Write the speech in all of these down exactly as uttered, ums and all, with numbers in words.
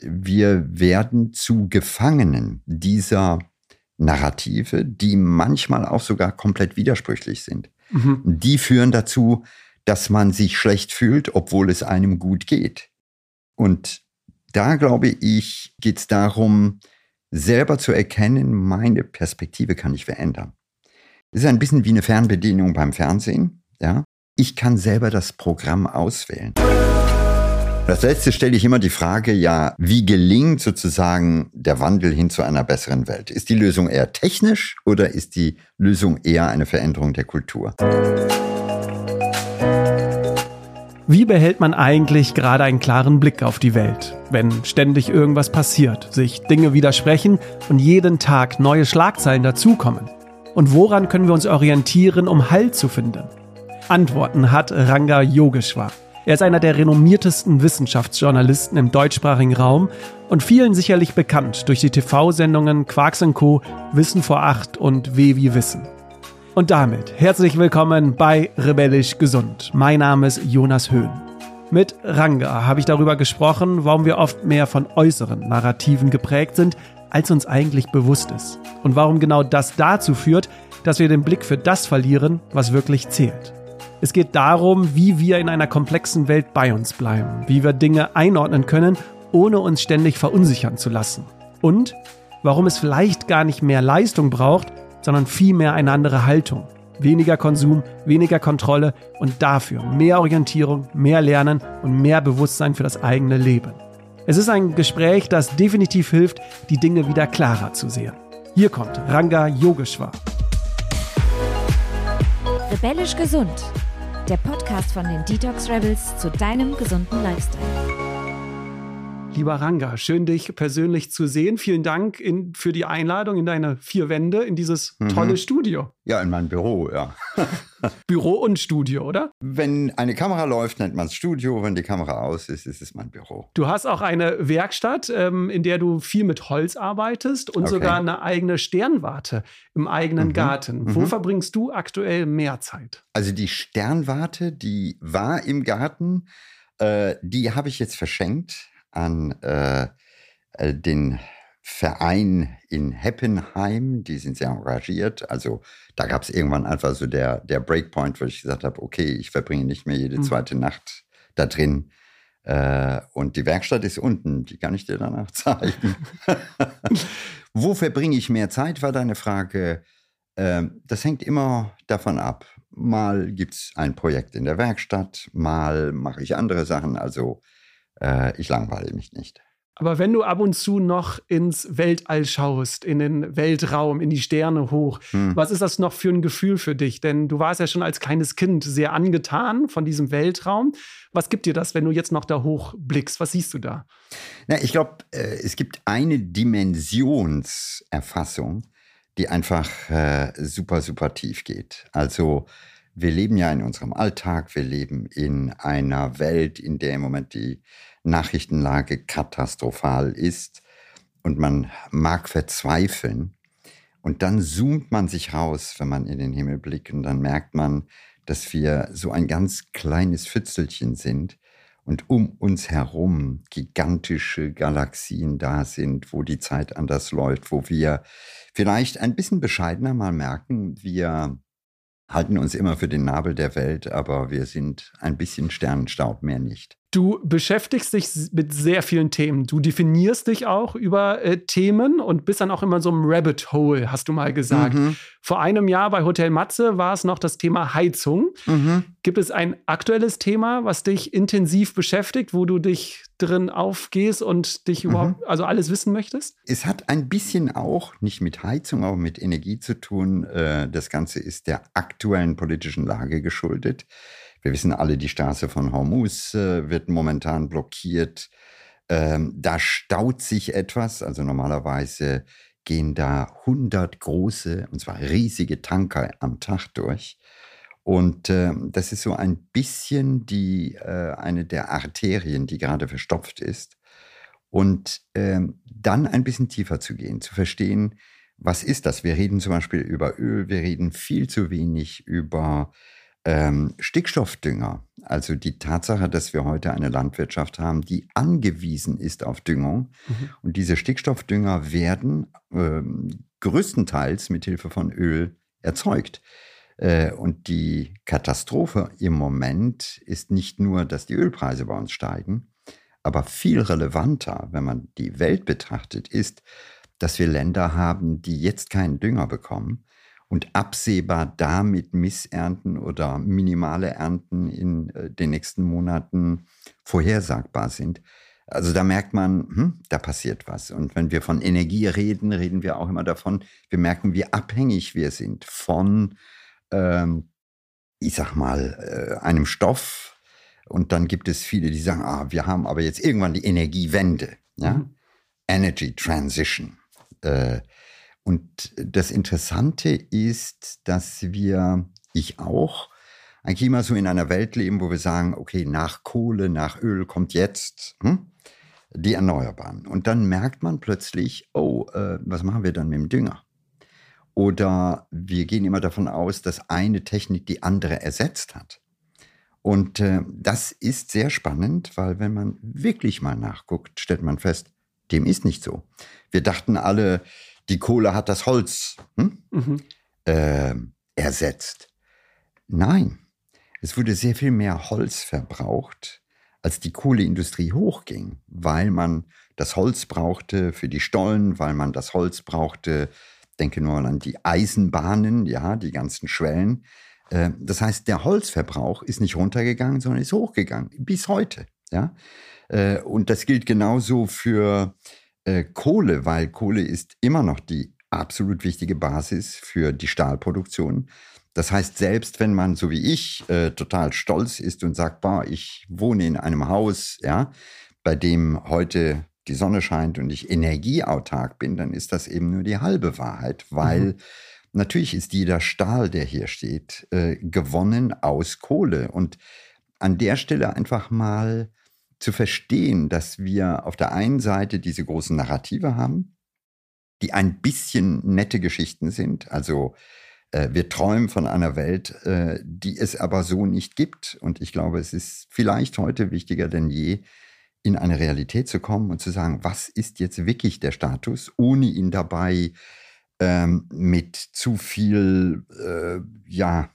wir werden zu Gefangenen dieser Narrative, die manchmal auch sogar komplett widersprüchlich sind. Mhm. Die führen dazu, dass man sich schlecht fühlt, obwohl es einem gut geht. Und da, glaube ich, geht es darum, selber zu erkennen, meine Perspektive kann ich verändern. Das ist ein bisschen wie eine Fernbedienung beim Fernsehen. Ja? Ich kann selber das Programm auswählen. Als letztes stelle ich immer die Frage, ja, wie gelingt sozusagen der Wandel hin zu einer besseren Welt? Ist die Lösung eher technisch oder ist die Lösung eher eine Veränderung der Kultur? Wie behält man eigentlich gerade einen klaren Blick auf die Welt, wenn ständig irgendwas passiert, sich Dinge widersprechen und jeden Tag neue Schlagzeilen dazukommen? Und woran können wir uns orientieren, um Halt zu finden? Antworten hat Ranga Yogeshwar. Er ist einer der renommiertesten Wissenschaftsjournalisten im deutschsprachigen Raum und vielen sicherlich bekannt durch die T V-Sendungen Quarks und Co., Wissen vor acht und W wie Wissen. Und damit herzlich willkommen bei Rebellisch Gesund. Mein Name ist Jonas Höhn. Mit Ranga habe ich darüber gesprochen, warum wir oft mehr von äußeren Narrativen geprägt sind, als uns eigentlich bewusst ist. Und warum genau das dazu führt, dass wir den Blick für das verlieren, was wirklich zählt. Es geht darum, wie wir in einer komplexen Welt bei uns bleiben, wie wir Dinge einordnen können, ohne uns ständig verunsichern zu lassen. Und warum es vielleicht gar nicht mehr Leistung braucht, sondern vielmehr eine andere Haltung. Weniger Konsum, weniger Kontrolle und dafür mehr Orientierung, mehr Lernen und mehr Bewusstsein für das eigene Leben. Es ist ein Gespräch, das definitiv hilft, die Dinge wieder klarer zu sehen. Hier kommt Ranga Yogeshwar. Rebellisch Gesund. Der Podcast von den Detox Rebels zu deinem gesunden Lifestyle. Lieber Ranga, schön dich persönlich zu sehen. Vielen Dank in, für die Einladung in deine vier Wände, in dieses mhm. tolle Studio. Ja, in mein Büro, ja. Büro und Studio, oder? Wenn eine Kamera läuft, nennt man es Studio. Wenn die Kamera aus ist, ist es mein Büro. Du hast auch eine Werkstatt, ähm, in der du viel mit Holz arbeitest und okay. sogar eine eigene Sternwarte im eigenen mhm. Garten. Mhm. Wo verbringst du aktuell mehr Zeit? Also die Sternwarte, die war im Garten, äh, die habe ich jetzt verschenkt an äh, den Verein in Heppenheim. Die sind sehr engagiert. Also da gab es irgendwann einfach so der, der Breakpoint, wo ich gesagt habe, okay, ich verbringe nicht mehr jede zweite mhm. Nacht da drin. Äh, und die Werkstatt ist unten, die kann ich dir danach zeigen. Wo verbringe ich mehr Zeit, war deine Frage. Äh, das hängt immer davon ab. Mal gibt es ein Projekt in der Werkstatt, mal mache ich andere Sachen. Also ich langweile mich nicht. Aber wenn du ab und zu noch ins Weltall schaust, in den Weltraum, in die Sterne hoch, hm. was ist das noch für ein Gefühl für dich? Denn du warst ja schon als kleines Kind sehr angetan von diesem Weltraum. Was gibt dir das, wenn du jetzt noch da hoch blickst? Was siehst du da? Na, ich glaube, äh, es gibt eine Dimensionserfassung, die einfach äh, super, super tief geht. Also wir leben ja in unserem Alltag, wir leben in einer Welt, in der im Moment die Nachrichtenlage katastrophal ist und man mag verzweifeln. Und dann zoomt man sich raus, wenn man in den Himmel blickt und dann merkt man, dass wir so ein ganz kleines Pfützelchen sind und um uns herum gigantische Galaxien da sind, wo die Zeit anders läuft, wo wir vielleicht ein bisschen bescheidener mal merken, wir halten uns immer für den Nabel der Welt, aber wir sind ein bisschen Sternenstaub, mehr nicht. Du beschäftigst dich mit sehr vielen Themen. Du definierst dich auch über äh, Themen und bist dann auch immer in so einem Rabbit Hole, hast du mal gesagt. Mhm. Vor einem Jahr bei Hotel Matze war es noch das Thema Heizung. Mhm. Gibt es ein aktuelles Thema, was dich intensiv beschäftigt, wo du dich drin aufgehst und dich mhm. überhaupt, also alles wissen möchtest? Es hat ein bisschen auch, nicht mit Heizung, aber mit Energie zu tun. Äh, das Ganze ist der aktuellen politischen Lage geschuldet. Wir wissen alle, die Straße von Hormuz äh, wird momentan blockiert. Ähm, da staut sich etwas. Also normalerweise gehen da hundert große, und zwar riesige Tanker am Tag durch. Und äh, das ist so ein bisschen die, äh, eine der Arterien, die gerade verstopft ist. Und äh, dann ein bisschen tiefer zu gehen, zu verstehen, was ist das? Wir reden zum Beispiel über Öl, wir reden viel zu wenig über Ähm, Stickstoffdünger, also die Tatsache, dass wir heute eine Landwirtschaft haben, die angewiesen ist auf Düngung. Mhm. Und diese Stickstoffdünger werden ähm, größtenteils mit Hilfe von Öl erzeugt. Äh, und die Katastrophe im Moment ist nicht nur, dass die Ölpreise bei uns steigen, aber viel relevanter, wenn man die Welt betrachtet, ist, dass wir Länder haben, die jetzt keinen Dünger bekommen und absehbar damit Missernten oder minimale Ernten in äh, den nächsten Monaten vorhersagbar sind. Also da merkt man, hm, da passiert was. Und wenn wir von Energie reden, reden wir auch immer davon, wir merken, wie abhängig wir sind von, ähm, ich sag mal, äh, einem Stoff. Und dann gibt es viele, die sagen, ah, wir haben aber jetzt irgendwann die Energiewende, ja? Mhm. Energy Transition. Äh, Und das Interessante ist, dass wir, ich auch, eigentlich immer so in einer Welt leben, wo wir sagen, okay, nach Kohle, nach Öl kommt jetzt hm, die Erneuerbaren. Und dann merkt man plötzlich, oh, äh, was machen wir dann mit dem Dünger? Oder wir gehen immer davon aus, dass eine Technik die andere ersetzt hat. Und äh, das ist sehr spannend, weil wenn man wirklich mal nachguckt, stellt man fest, dem ist nicht so. Wir dachten alle, die Kohle hat das Holz hm? mhm. äh, ersetzt. Nein, es wurde sehr viel mehr Holz verbraucht, als die Kohleindustrie hochging, weil man das Holz brauchte für die Stollen, weil man das Holz brauchte, denke nur an die Eisenbahnen, ja, die ganzen Schwellen. Äh, das heißt, der Holzverbrauch ist nicht runtergegangen, sondern ist hochgegangen, bis heute. Ja? Äh, und das gilt genauso für Äh, Kohle, weil Kohle ist immer noch die absolut wichtige Basis für die Stahlproduktion. Das heißt, selbst wenn man, so wie ich, äh, total stolz ist und sagt, boah, ich wohne in einem Haus, ja, bei dem heute die Sonne scheint und ich energieautark bin, dann ist das eben nur die halbe Wahrheit, weil mhm. natürlich ist jeder Stahl, der hier steht, äh, gewonnen aus Kohle. Und an der Stelle einfach mal zu verstehen, dass wir auf der einen Seite diese großen Narrative haben, die ein bisschen nette Geschichten sind. Also äh, wir träumen von einer Welt, äh, die es aber so nicht gibt. Und ich glaube, es ist vielleicht heute wichtiger denn je, in eine Realität zu kommen und zu sagen, was ist jetzt wirklich der Status, ohne ihn dabei ähm, mit zu viel äh, ja,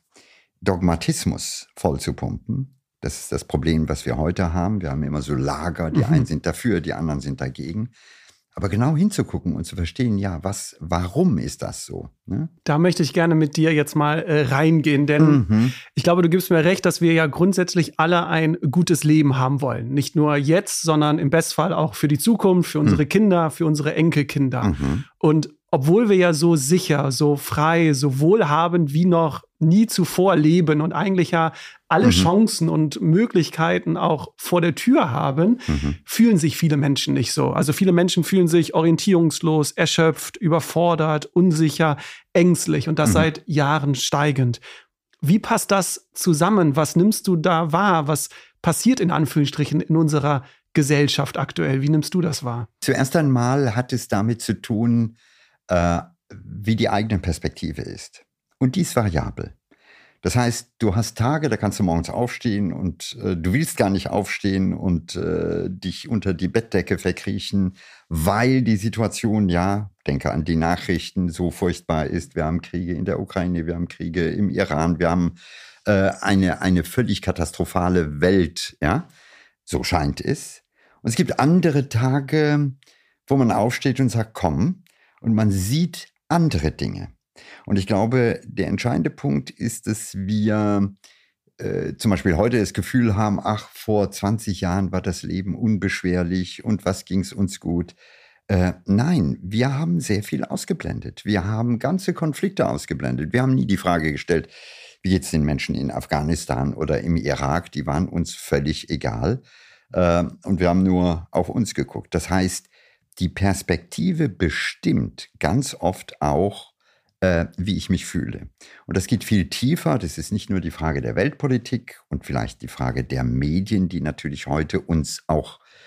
Dogmatismus vollzupumpen. Das ist das Problem, was wir heute haben. Wir haben immer so Lager, die mhm. einen sind dafür, die anderen sind dagegen. Aber genau hinzugucken und zu verstehen, ja, was, warum ist das so? Ne? Da möchte ich gerne mit dir jetzt mal äh, reingehen, denn mhm. ich glaube, du gibst mir recht, dass wir ja grundsätzlich alle ein gutes Leben haben wollen. Nicht nur jetzt, sondern im Bestfall auch für die Zukunft, für unsere mhm. Kinder, für unsere Enkelkinder. Mhm. Und obwohl wir ja so sicher, so frei, so wohlhabend wie noch nie zuvor leben und eigentlich ja alle mhm. Chancen und Möglichkeiten auch vor der Tür haben, mhm. fühlen sich viele Menschen nicht so. Also viele Menschen fühlen sich orientierungslos, erschöpft, überfordert, unsicher, ängstlich und das mhm. seit Jahren steigend. Wie passt das zusammen? Was nimmst du da wahr? Was passiert in Anführungsstrichen in unserer Gesellschaft aktuell? Wie nimmst du das wahr? Zuerst einmal hat es damit zu tun, äh, wie die eigene Perspektive ist. Und die ist variabel. Das heißt, du hast Tage, da kannst du morgens aufstehen und äh, du willst gar nicht aufstehen und äh, dich unter die Bettdecke verkriechen, weil die Situation, ja, denke an die Nachrichten, so furchtbar ist. Wir haben Kriege in der Ukraine, wir haben Kriege im Iran, wir haben äh, eine, eine völlig katastrophale Welt, ja, so scheint es. Und es gibt andere Tage, wo man aufsteht und sagt, komm, und man sieht andere Dinge. Und ich glaube, der entscheidende Punkt ist, dass wir äh, zum Beispiel heute das Gefühl haben, ach, vor zwanzig Jahren war das Leben unbeschwerlich und was ging es uns gut? Äh, nein, wir haben sehr viel ausgeblendet. Wir haben ganze Konflikte ausgeblendet. Wir haben nie die Frage gestellt, wie geht es den Menschen in Afghanistan oder im Irak? Die waren uns völlig egal. Äh, und wir haben nur auf uns geguckt. Das heißt, die Perspektive bestimmt ganz oft auch, äh, wie ich mich fühle. Und das geht viel tiefer. Das ist nicht nur die Frage der Weltpolitik und vielleicht die Frage der Medien, die natürlich heute uns auch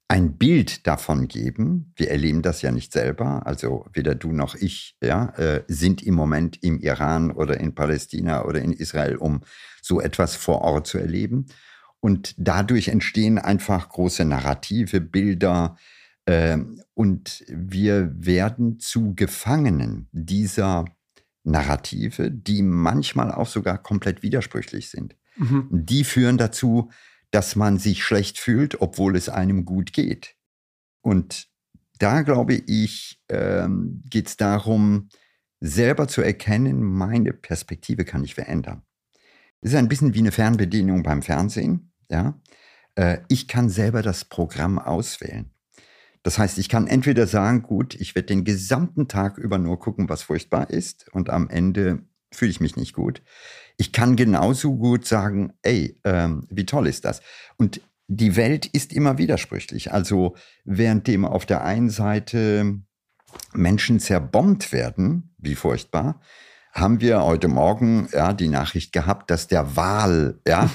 ein Bild davon geben. Wir erleben das ja nicht selber, also weder du noch ich ja, äh, sind im Moment im Iran oder in Palästina oder in Israel, um so etwas vor Ort zu erleben. Und dadurch entstehen einfach große Narrative, Bilder, äh, und wir werden zu Gefangenen dieser Narrative, die manchmal auch sogar komplett widersprüchlich sind. Mhm. Die führen dazu, dass man sich schlecht fühlt, obwohl es einem gut geht. Und da, glaube ich, ähm, geht es darum, selber zu erkennen, meine Perspektive kann ich verändern. Das ist ein bisschen wie eine Fernbedienung beim Fernsehen. Ja? Äh, ich kann selber das Programm auswählen. Das heißt, ich kann entweder sagen, gut, ich werde den gesamten Tag über nur gucken, was furchtbar ist, und am Ende fühle ich mich nicht gut. Ich kann genauso gut sagen, ey, ähm, wie toll ist das? Und die Welt ist immer widersprüchlich. Also währenddem auf der einen Seite Menschen zerbombt werden, wie furchtbar, haben wir heute Morgen ja, die Nachricht gehabt, dass der Wal, ja,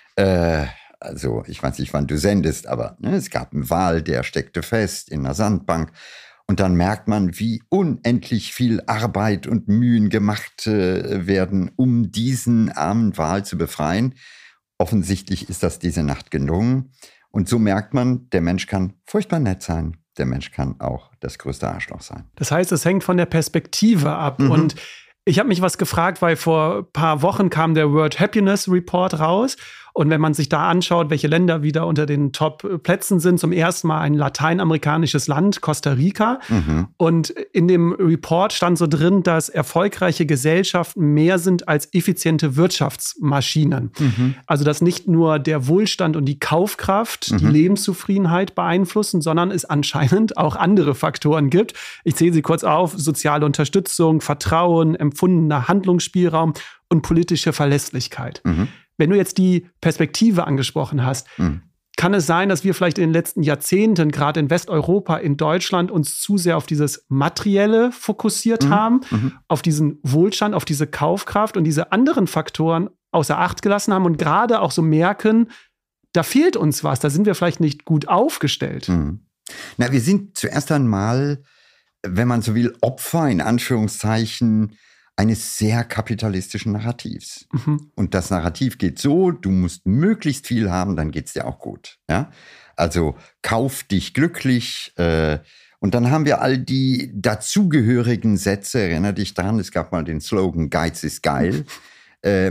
äh, also ich weiß nicht, wann du sendest, aber ne, es gab einen Wal, der steckte fest in einer Sandbank. Und dann merkt man, wie unendlich viel Arbeit und Mühen gemacht äh, werden, um diesen armen Wal zu befreien. Offensichtlich ist das diese Nacht gelungen. Und so merkt man, der Mensch kann furchtbar nett sein. Der Mensch kann auch das größte Arschloch sein. Das heißt, es hängt von der Perspektive ab. Mhm. Und ich habe mich was gefragt, weil vor ein paar Wochen kam der World Happiness Report raus. Und wenn man sich da anschaut, welche Länder wieder unter den Top-Plätzen sind, zum ersten Mal ein lateinamerikanisches Land, Costa Rica. Mhm. Und in dem Report stand so drin, dass erfolgreiche Gesellschaften mehr sind als effiziente Wirtschaftsmaschinen. Mhm. Also dass nicht nur der Wohlstand und die Kaufkraft mhm. die Lebenszufriedenheit beeinflussen, sondern es anscheinend auch andere Faktoren gibt. Ich zähle sie kurz auf: soziale Unterstützung, Vertrauen, empfundener Handlungsspielraum und politische Verlässlichkeit. Mhm. Wenn du jetzt die Perspektive angesprochen hast, mhm. kann es sein, dass wir vielleicht in den letzten Jahrzehnten, gerade in Westeuropa, in Deutschland, uns zu sehr auf dieses Materielle fokussiert mhm. haben, mhm. auf diesen Wohlstand, auf diese Kaufkraft und diese anderen Faktoren außer Acht gelassen haben und gerade auch so merken, da fehlt uns was, da sind wir vielleicht nicht gut aufgestellt. Mhm. Na, wir sind zuerst einmal, wenn man so will, Opfer in Anführungszeichen eines sehr kapitalistischen Narrativs. Mhm. Und das Narrativ geht so: Du musst möglichst viel haben, dann geht's dir auch gut. Ja? Also kauf dich glücklich. Äh, und dann haben wir all die dazugehörigen Sätze. Erinner dich dran, es gab mal den Slogan Geiz ist geil. äh,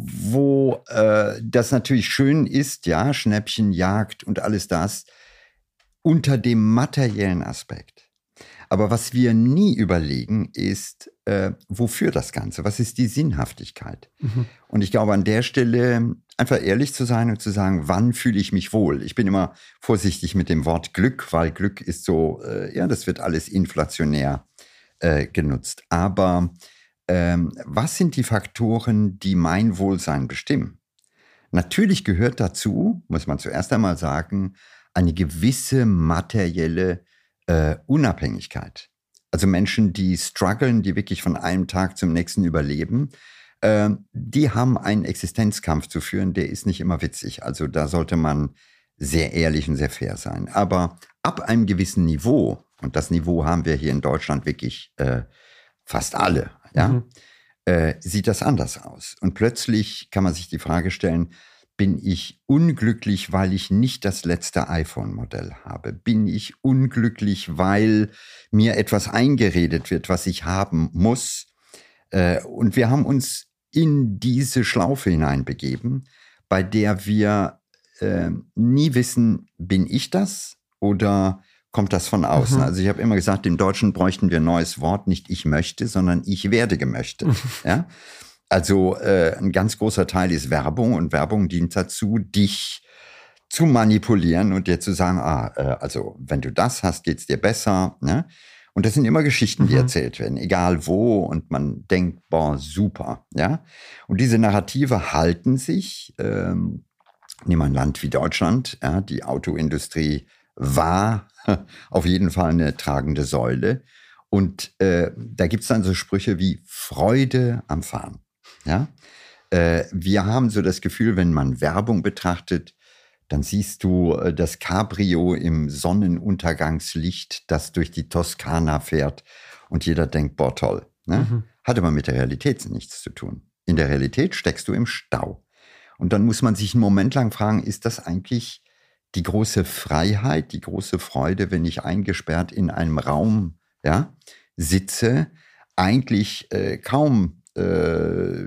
wo äh, das natürlich schön ist, ja, Schnäppchenjagd und alles das, unter dem materiellen Aspekt. Aber was wir nie überlegen, ist, äh, wofür das Ganze? Was ist die Sinnhaftigkeit? Mhm. Und ich glaube, an der Stelle einfach ehrlich zu sein und zu sagen, wann fühle ich mich wohl? Ich bin immer vorsichtig mit dem Wort Glück, weil Glück ist so, äh, ja, das wird alles inflationär äh, genutzt. Aber ähm, was sind die Faktoren, die mein Wohlsein bestimmen? Natürlich gehört dazu, muss man zuerst einmal sagen, eine gewisse materielle Uh, Unabhängigkeit. Also Menschen, die strugglen, die wirklich von einem Tag zum nächsten überleben, uh, die haben einen Existenzkampf zu führen, der ist nicht immer witzig. Also da sollte man sehr ehrlich und sehr fair sein. Aber ab einem gewissen Niveau, und das Niveau haben wir hier in Deutschland wirklich uh, fast alle, ja, mhm. uh, sieht das anders aus. Und plötzlich kann man sich die Frage stellen, bin ich unglücklich, weil ich nicht das letzte iPhone-Modell habe? Bin ich unglücklich, weil mir etwas eingeredet wird, was ich haben muss? Und wir haben uns in diese Schlaufe hineinbegeben, bei der wir äh, nie wissen, bin ich das oder kommt das von außen? Mhm. Also ich habe immer gesagt, im Deutschen bräuchten wir ein neues Wort, nicht ich möchte, sondern ich werde gemöchte. Mhm. Ja? Also äh, ein ganz großer Teil ist Werbung, und Werbung dient dazu, dich zu manipulieren und dir zu sagen, ah, äh, also wenn du das hast, geht's dir besser. Ne? Und das sind immer Geschichten, die mhm. erzählt werden, egal wo, und man denkt, boah, super. Ja? Und diese Narrative halten sich. Ähm, nehmen wir ein Land wie Deutschland, ja, die Autoindustrie war auf jeden Fall eine tragende Säule. Und äh, da gibt's dann so Sprüche wie Freude am Fahren. Ja? Äh, wir haben so das Gefühl, wenn man Werbung betrachtet, dann siehst du äh, das Cabrio im Sonnenuntergangslicht, das durch die Toskana fährt und jeder denkt, boah, toll. Ne? Mhm. Hat aber mit der Realität nichts zu tun. In der Realität steckst du im Stau. Und dann muss man sich einen Moment lang fragen, ist das eigentlich die große Freiheit, die große Freude, wenn ich eingesperrt in einem Raum ja, sitze, eigentlich äh, kaum äh,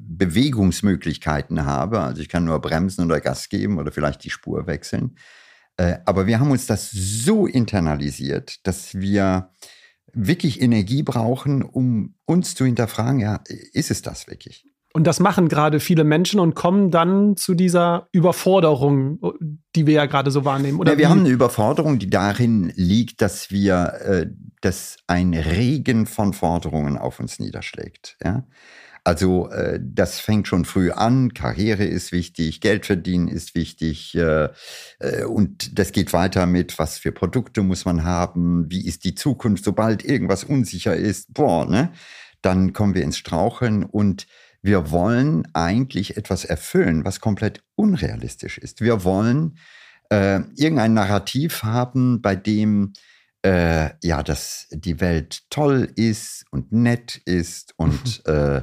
Bewegungsmöglichkeiten habe. Also ich kann nur bremsen oder Gas geben oder vielleicht die Spur wechseln. Äh, aber wir haben uns das so internalisiert, dass wir wirklich Energie brauchen, um uns zu hinterfragen, ja, ist es das wirklich? Und das machen gerade viele Menschen und kommen dann zu dieser Überforderung, die wir ja gerade so wahrnehmen. Oder ja, wir wie? haben eine Überforderung, die darin liegt, dass wir, äh, dass ein Regen von Forderungen auf uns niederschlägt. Ja? Also äh, das fängt schon früh an. Karriere ist wichtig, Geld verdienen ist wichtig äh, äh, und das geht weiter mit, was für Produkte muss man haben, wie ist die Zukunft, sobald irgendwas unsicher ist, boah, ne? Dann kommen wir ins Straucheln und wir wollen eigentlich etwas erfüllen, was komplett unrealistisch ist. Wir wollen äh, irgendein Narrativ haben, bei dem äh, ja, dass die Welt toll ist und nett ist und äh,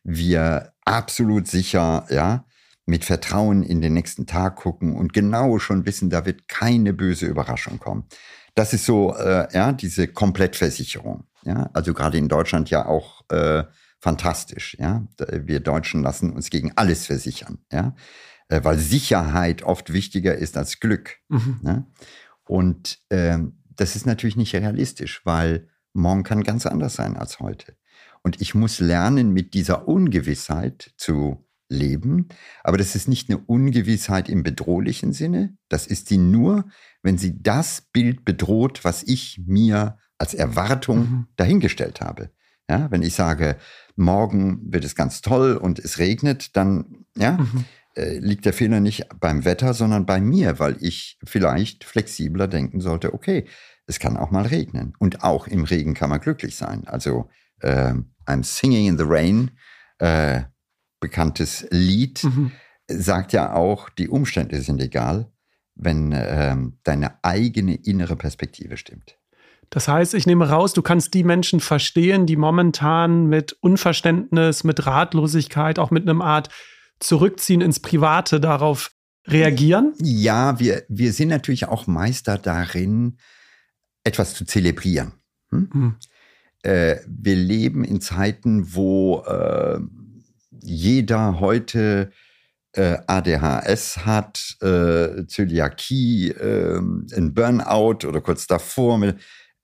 wir absolut sicher ja, mit Vertrauen in den nächsten Tag gucken und genau schon wissen, da wird keine böse Überraschung kommen. Das ist so äh, ja, diese Komplettversicherung. Ja? Also gerade in Deutschland ja auch äh, fantastisch, ja. Wir Deutschen lassen uns gegen alles versichern, ja, weil Sicherheit oft wichtiger ist als Glück. Mhm. Ne? Und ähm, das ist natürlich nicht realistisch, weil morgen kann ganz anders sein als heute. Und ich muss lernen, mit dieser Ungewissheit zu leben. Aber das ist nicht eine Ungewissheit im bedrohlichen Sinne. Das ist sie nur, wenn sie das Bild bedroht, was ich mir als Erwartung mhm. dahingestellt habe. Ja, wenn ich sage, morgen wird es ganz toll und es regnet, dann ja, mhm. äh, liegt der Fehler nicht beim Wetter, sondern bei mir, weil ich vielleicht flexibler denken sollte, okay, es kann auch mal regnen. Und auch im Regen kann man glücklich sein. Also äh, I'm Singing in the Rain, äh, bekanntes Lied, mhm. sagt ja auch, die Umstände sind egal, wenn äh, deine eigene innere Perspektive stimmt. Das heißt, ich nehme raus, du kannst die Menschen verstehen, die momentan mit Unverständnis, mit Ratlosigkeit, auch mit einem Art Zurückziehen ins Private darauf reagieren? Ja, wir, wir sind natürlich auch Meister darin, etwas zu zelebrieren. Hm? Hm. Äh, wir leben in Zeiten, wo äh, jeder heute äh, A D H S hat, äh, Zöliakie, äh, ein Burnout oder kurz davor mit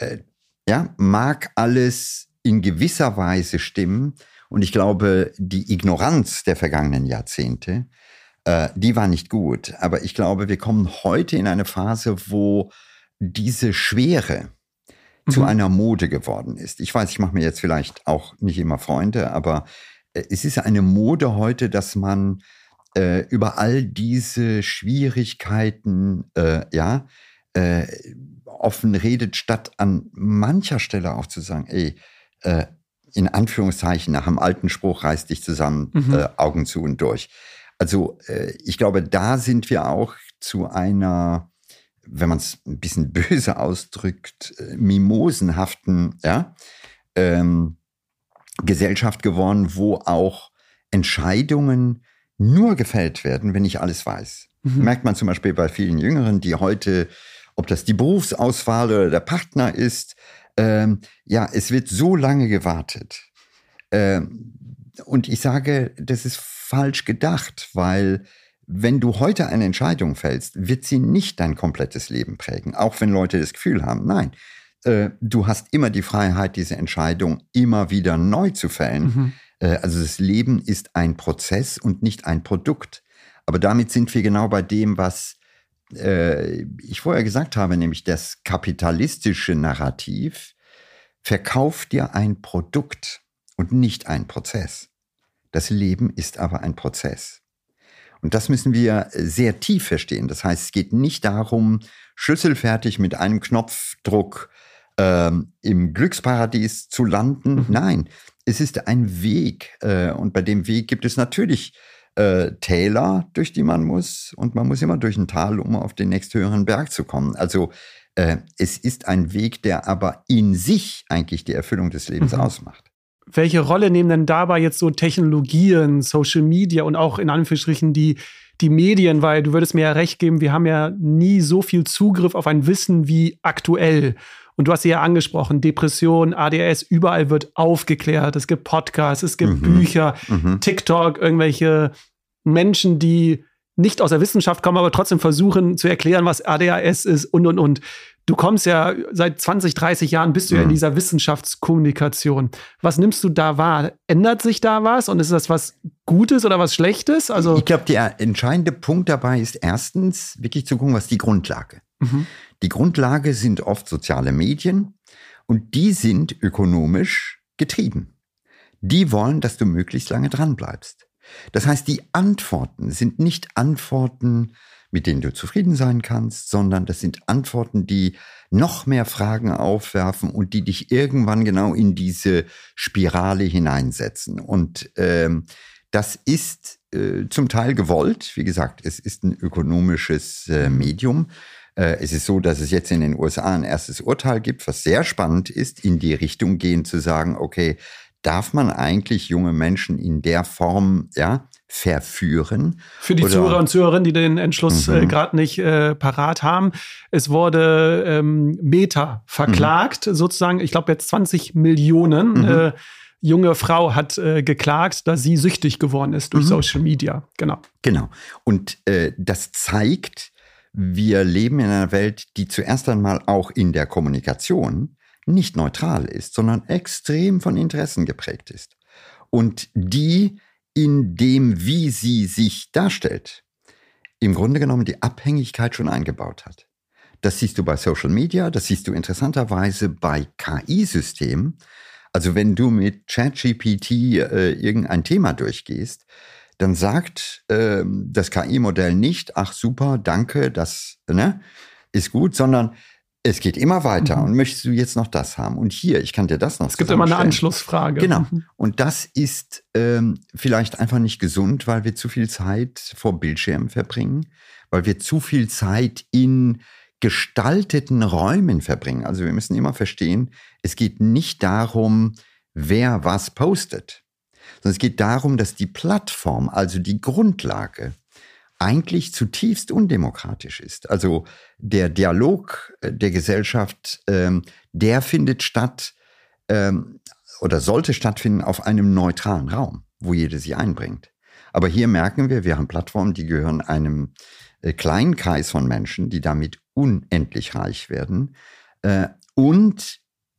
ja, mag alles in gewisser Weise stimmen. Und ich glaube, die Ignoranz der vergangenen Jahrzehnte, äh, die war nicht gut. Aber ich glaube, wir kommen heute in eine Phase, wo diese Schwere mhm. zu einer Mode geworden ist. Ich weiß, ich mache mir jetzt vielleicht auch nicht immer Freunde, aber äh, es ist eine Mode heute, dass man äh, über all diese Schwierigkeiten, äh, ja, äh, offen redet, statt an mancher Stelle auch zu sagen, ey, äh, in Anführungszeichen nach dem alten Spruch, reiß dich zusammen, mhm. äh, Augen zu und durch. Also äh, ich glaube, da sind wir auch zu einer, wenn man es ein bisschen böse ausdrückt, äh, mimosenhaften ja, ähm, Gesellschaft geworden, wo auch Entscheidungen nur gefällt werden, wenn ich alles weiß. Mhm. Merkt man zum Beispiel bei vielen Jüngeren, die heute, ob das die Berufsauswahl oder der Partner ist, ähm, ja, es wird so lange gewartet. Ähm, und ich sage, das ist falsch gedacht, weil wenn du heute eine Entscheidung fällst, wird sie nicht dein komplettes Leben prägen, auch wenn Leute das Gefühl haben, nein, äh, du hast immer die Freiheit, diese Entscheidung immer wieder neu zu fällen. Mhm. Äh, also das Leben ist ein Prozess und nicht ein Produkt. Aber damit sind wir genau bei dem, was äh, ich vorher gesagt habe, nämlich das kapitalistische Narrativ verkauft dir ein Produkt und nicht ein Prozess. Das Leben ist aber ein Prozess. Und das müssen wir sehr tief verstehen. Das heißt, es geht nicht darum, schlüsselfertig mit einem Knopfdruck ähm, im Glücksparadies zu landen. Mhm. Nein, es ist ein Weg. Äh, und bei dem Weg gibt es natürlich äh, Täler, durch die man muss. Und man muss immer durch ein Tal, um auf den nächsthöheren Berg zu kommen. Also äh, es ist ein Weg, der aber in sich eigentlich die Erfüllung des Lebens mhm. ausmacht. Welche Rolle nehmen denn dabei jetzt so Technologien, Social Media und auch in Anführungsstrichen die, die Medien? Weil du würdest mir ja recht geben, wir haben ja nie so viel Zugriff auf ein Wissen wie aktuell. Und du hast sie ja angesprochen, Depression, A D S, überall wird aufgeklärt. Es gibt Podcasts, es gibt mhm. Bücher, mhm. TikTok, irgendwelche Menschen, die nicht aus der Wissenschaft kommen, aber trotzdem versuchen zu erklären, was A D H S ist und, und, und. Du kommst ja seit zwanzig, dreißig Jahren, bist du mhm. ja in dieser Wissenschaftskommunikation. Was nimmst du da wahr? Ändert sich da was? Und ist das was Gutes oder was Schlechtes? Also ich glaube, der entscheidende Punkt dabei ist erstens, wirklich zu gucken, was die Grundlage. Mhm. Die Grundlage sind oft soziale Medien und die sind ökonomisch getrieben. Die wollen, dass du möglichst lange dran bleibst. Das heißt, die Antworten sind nicht Antworten, mit denen du zufrieden sein kannst, sondern das sind Antworten, die noch mehr Fragen aufwerfen und die dich irgendwann genau in diese Spirale hineinsetzen. Und ähm, das ist äh, zum Teil gewollt. Wie gesagt, es ist ein ökonomisches äh, Medium. Äh, es ist so, dass es jetzt in den U S A ein erstes Urteil gibt, was sehr spannend ist, in die Richtung gehen zu sagen, okay, darf man eigentlich junge Menschen in der Form, ja, verführen? Für die Oder? Zuhörer und Zuhörerinnen, die den Entschluss mhm. äh, gerade nicht äh, parat haben, es wurde ähm, Meta verklagt, mhm. sozusagen, ich glaube jetzt zwanzig Millionen. Mhm. Äh, junge Frau hat äh, geklagt, dass sie süchtig geworden ist durch mhm. Social Media. Genau. Genau. Und äh, das zeigt, wir leben in einer Welt, die zuerst einmal auch in der Kommunikation nicht neutral ist, sondern extrem von Interessen geprägt ist. Und die in dem, wie sie sich darstellt, im Grunde genommen die Abhängigkeit schon eingebaut hat. Das siehst du bei Social Media, das siehst du interessanterweise bei K I-Systemen. Also wenn du mit ChatGPT äh, irgendein Thema durchgehst, dann sagt äh, das K I-Modell nicht, ach super, danke, das ne, ist gut, sondern es geht immer weiter. Mhm. Und möchtest du jetzt noch das haben? Und hier, ich kann dir das noch Es gibt immer eine Anschlussfrage. Genau. Und das ist ähm, vielleicht einfach nicht gesund, weil wir zu viel Zeit vor Bildschirmen verbringen, weil wir zu viel Zeit in gestalteten Räumen verbringen. Also wir müssen immer verstehen, es geht nicht darum, wer was postet, sondern es geht darum, dass die Plattform, also die Grundlage, eigentlich zutiefst undemokratisch ist. Also der Dialog der Gesellschaft, ähm, der findet statt ähm, oder sollte stattfinden auf einem neutralen Raum, wo jeder sich einbringt. Aber hier merken wir, wir haben Plattformen, die gehören einem äh, kleinen Kreis von Menschen, die damit unendlich reich werden. Äh, und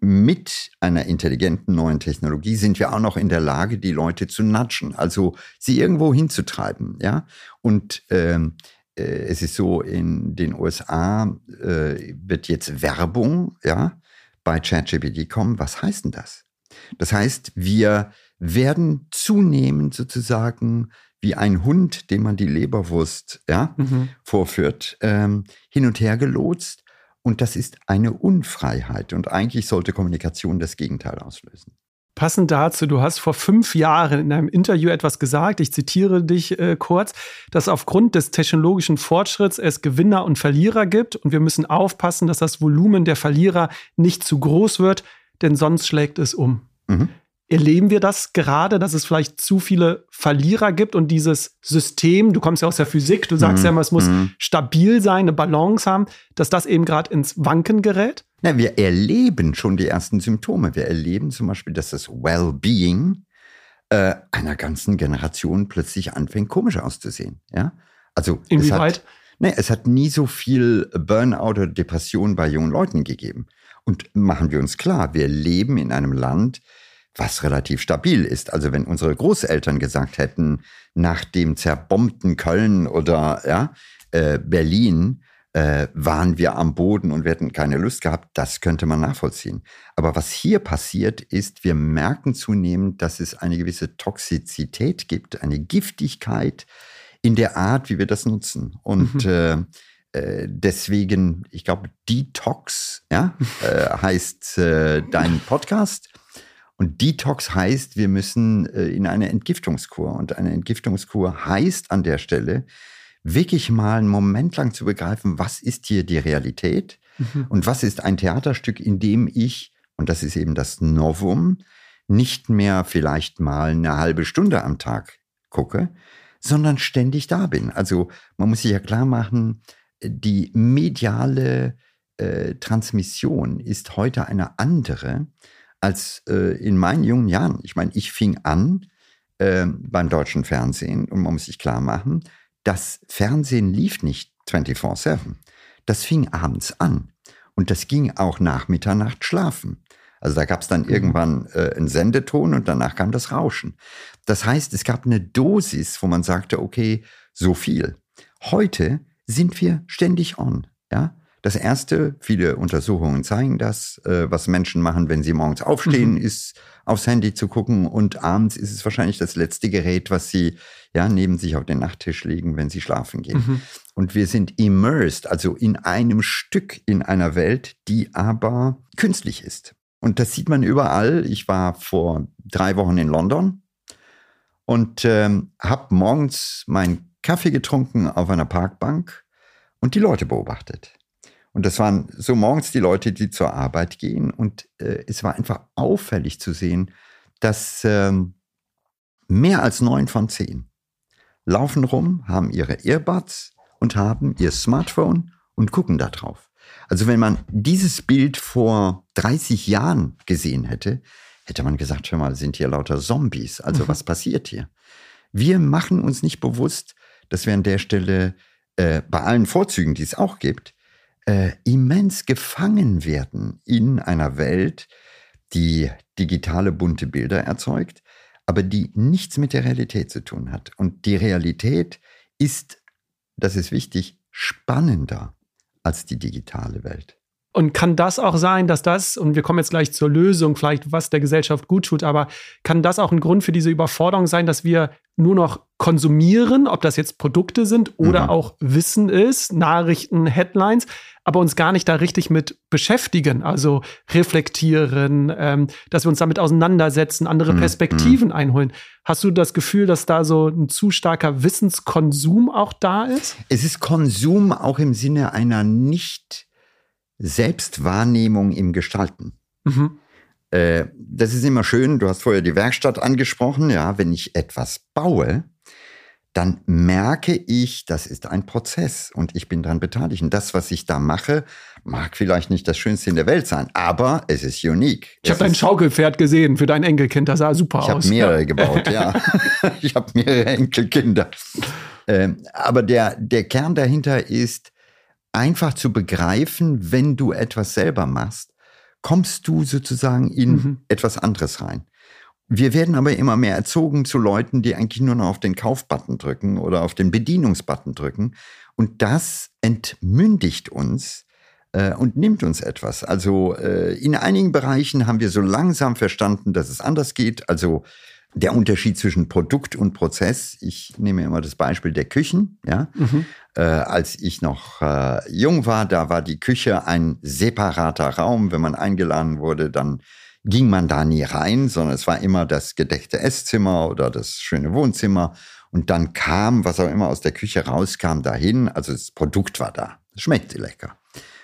mit einer intelligenten neuen Technologie sind wir auch noch in der Lage, die Leute zu nudgen, also sie irgendwo hinzutreiben. Ja? Und ähm, äh, es ist so, in den U S A äh, wird jetzt Werbung ja, bei ChatGPT kommen. Was heißt denn das? Das heißt, wir werden zunehmend sozusagen wie ein Hund, dem man die Leberwurst ja, mhm. vorführt, ähm, hin und her gelotst. Und das ist eine Unfreiheit. Und eigentlich sollte Kommunikation das Gegenteil auslösen. Passend dazu, du hast vor fünf Jahren in einem Interview etwas gesagt, ich zitiere dich äh, kurz, dass aufgrund des technologischen Fortschritts es Gewinner und Verlierer gibt. Und wir müssen aufpassen, dass das Volumen der Verlierer nicht zu groß wird, denn sonst schlägt es um. Mhm. Erleben wir das gerade, dass es vielleicht zu viele Verlierer gibt und dieses System, du kommst ja aus der Physik, du sagst mhm. ja immer, es muss mhm. stabil sein, eine Balance haben, dass das eben gerade ins Wanken gerät? Na, wir erleben schon die ersten Symptome. Wir erleben zum Beispiel, dass das Wellbeing äh, einer ganzen Generation plötzlich anfängt, komisch auszusehen. Ja? Also, inwieweit? Es hat, ne, es hat nie so viel Burnout oder Depression bei jungen Leuten gegeben. Und machen wir uns klar, wir leben in einem Land, was relativ stabil ist. Also wenn unsere Großeltern gesagt hätten, nach dem zerbombten Köln oder ja, äh, Berlin äh, waren wir am Boden und wir hätten keine Lust gehabt, das könnte man nachvollziehen. Aber was hier passiert ist, wir merken zunehmend, dass es eine gewisse Toxizität gibt, eine Giftigkeit in der Art, wie wir das nutzen. Und mhm. äh, deswegen, ich glaube, Detox ja, äh, heißt äh, dein Podcast. Und Detox heißt, wir müssen äh, in eine Entgiftungskur. Und eine Entgiftungskur heißt an der Stelle, wirklich mal einen Moment lang zu begreifen, was ist hier die Realität mhm. und was ist ein Theaterstück, in dem ich, und das ist eben das Novum, nicht mehr vielleicht mal eine halbe Stunde am Tag gucke, sondern ständig da bin. Also man muss sich ja klar machen, die mediale äh, Transmission ist heute eine andere als äh, in meinen jungen Jahren. Ich meine, ich fing an äh, beim deutschen Fernsehen und man muss sich klar machen, das Fernsehen lief nicht vierundzwanzig sieben. Das fing abends an und das ging auch nach Mitternacht schlafen. Also da gab es dann irgendwann äh, einen Sendeton und danach kam das Rauschen. Das heißt, es gab eine Dosis, wo man sagte, okay, so viel. Heute sind wir ständig on. Ja? Das Erste, viele Untersuchungen zeigen das, äh, was Menschen machen, wenn sie morgens aufstehen, mhm. ist aufs Handy zu gucken und abends ist es wahrscheinlich das letzte Gerät, was sie ja, neben sich auf den Nachttisch legen, wenn sie schlafen gehen. Mhm. Und wir sind immersed, also in einem Stück in einer Welt, die aber künstlich ist. Und das sieht man überall. Ich war vor drei Wochen in London und ähm, habe morgens meinen Kaffee getrunken auf einer Parkbank und die Leute beobachtet. Und das waren so morgens die Leute, die zur Arbeit gehen. Und äh, es war einfach auffällig zu sehen, dass äh, mehr als neun von zehn laufen rum, haben ihre Earbuds und haben ihr Smartphone und gucken da drauf. Also wenn man dieses Bild vor dreißig Jahren gesehen hätte, hätte man gesagt, hör mal, sind hier lauter Zombies. Also mhm. was passiert hier? Wir machen uns nicht bewusst, dass wir an der Stelle äh, bei allen Vorzügen, die es auch gibt, äh, immens gefangen werden in einer Welt, die digitale bunte Bilder erzeugt, aber die nichts mit der Realität zu tun hat. Und die Realität ist, das ist wichtig, spannender als die digitale Welt. Und kann das auch sein, dass das, und wir kommen jetzt gleich zur Lösung, vielleicht was der Gesellschaft gut tut, aber kann das auch ein Grund für diese Überforderung sein, dass wir nur noch konsumieren, ob das jetzt Produkte sind oder mhm. auch Wissen ist, Nachrichten, Headlines, aber uns gar nicht da richtig mit beschäftigen, also reflektieren, ähm, dass wir uns damit auseinandersetzen, andere mhm. Perspektiven mhm. einholen. Hast du das Gefühl, dass da so ein zu starker Wissenskonsum auch da ist? Es ist Konsum auch im Sinne einer nicht Selbstwahrnehmung im Gestalten. Mhm. Äh, das ist immer schön, du hast vorher die Werkstatt angesprochen, ja, wenn ich etwas baue, dann merke ich, das ist ein Prozess und ich bin daran beteiligt. Und das, was ich da mache, mag vielleicht nicht das Schönste in der Welt sein, aber es ist unique. Ich habe dein Schaukelpferd gesehen für dein Enkelkind, das sah super ich aus. Ich habe mehrere ja. gebaut, ja. Ich habe mehrere Enkelkinder. Ähm, aber der, der Kern dahinter ist, einfach zu begreifen, wenn du etwas selber machst, kommst du sozusagen in mhm. etwas anderes rein. Wir werden aber immer mehr erzogen zu Leuten, die eigentlich nur noch auf den Kaufbutton drücken oder auf den Bedienungsbutton drücken. Und das entmündigt uns äh, und nimmt uns etwas. Also äh, in einigen Bereichen haben wir so langsam verstanden, dass es anders geht. Also der Unterschied zwischen Produkt und Prozess. Ich nehme immer das Beispiel der Küchen. Ja? Mhm. Äh, als ich noch äh, jung war, da war die Küche ein separater Raum. Wenn man eingeladen wurde, dann ging man da nie rein, sondern es war immer das gedeckte Esszimmer oder das schöne Wohnzimmer. Und dann kam, was auch immer aus der Küche rauskam, dahin. Also das Produkt war da. Es schmeckte lecker.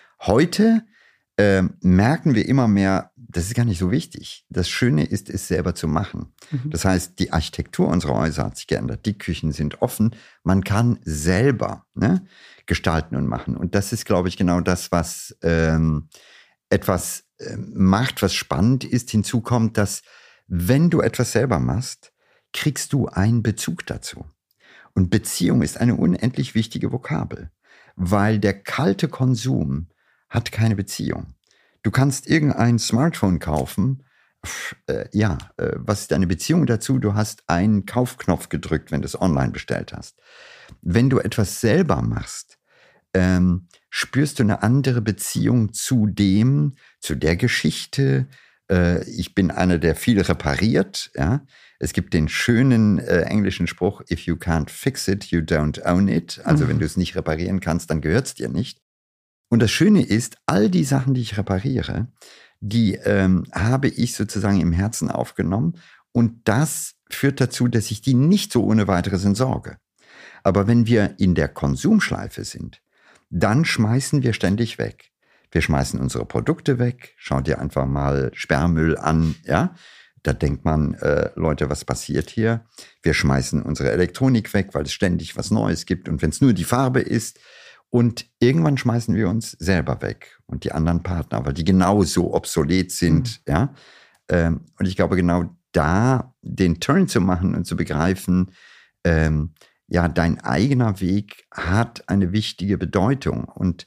Heute äh, merken wir immer mehr, das ist gar nicht so wichtig. Das Schöne ist, es selber zu machen. Mhm. Das heißt, die Architektur unserer Häuser hat sich geändert. Die Küchen sind offen. Man kann selber ne, gestalten und machen. Und das ist, glaube ich, genau das, was ähm, etwas äh, macht, was spannend ist. Hinzu kommt, dass wenn du etwas selber machst, kriegst du einen Bezug dazu. Und Beziehung ist eine unendlich wichtige Vokabel, weil der kalte Konsum hat keine Beziehung. Du kannst irgendein Smartphone kaufen. Pff, äh, ja, äh, was ist deine Beziehung dazu? Du hast einen Kaufknopf gedrückt, wenn du es online bestellt hast. Wenn du etwas selber machst, ähm, spürst du eine andere Beziehung zu dem, zu der Geschichte. Äh, ich bin einer, der viel repariert. Ja? Es gibt den schönen äh, englischen Spruch, if you can't fix it, you don't own it. Also mhm. wenn du es nicht reparieren kannst, dann gehört es dir nicht. Und das Schöne ist, all die Sachen, die ich repariere, die ähm, habe ich sozusagen im Herzen aufgenommen. Und das führt dazu, dass ich die nicht so ohne weiteres entsorge. Aber wenn wir in der Konsumschleife sind, dann schmeißen wir ständig weg. Wir schmeißen unsere Produkte weg. Schau dir einfach mal Sperrmüll an, ja. Da denkt man, äh, Leute, was passiert hier? Wir schmeißen unsere Elektronik weg, weil es ständig was Neues gibt. Und wenn es nur die Farbe ist, und irgendwann schmeißen wir uns selber weg und die anderen Partner, weil die genauso obsolet sind. Mhm. Ja? Ähm, und ich glaube, genau da den Turn zu machen und zu begreifen, ähm, ja, dein eigener Weg hat eine wichtige Bedeutung und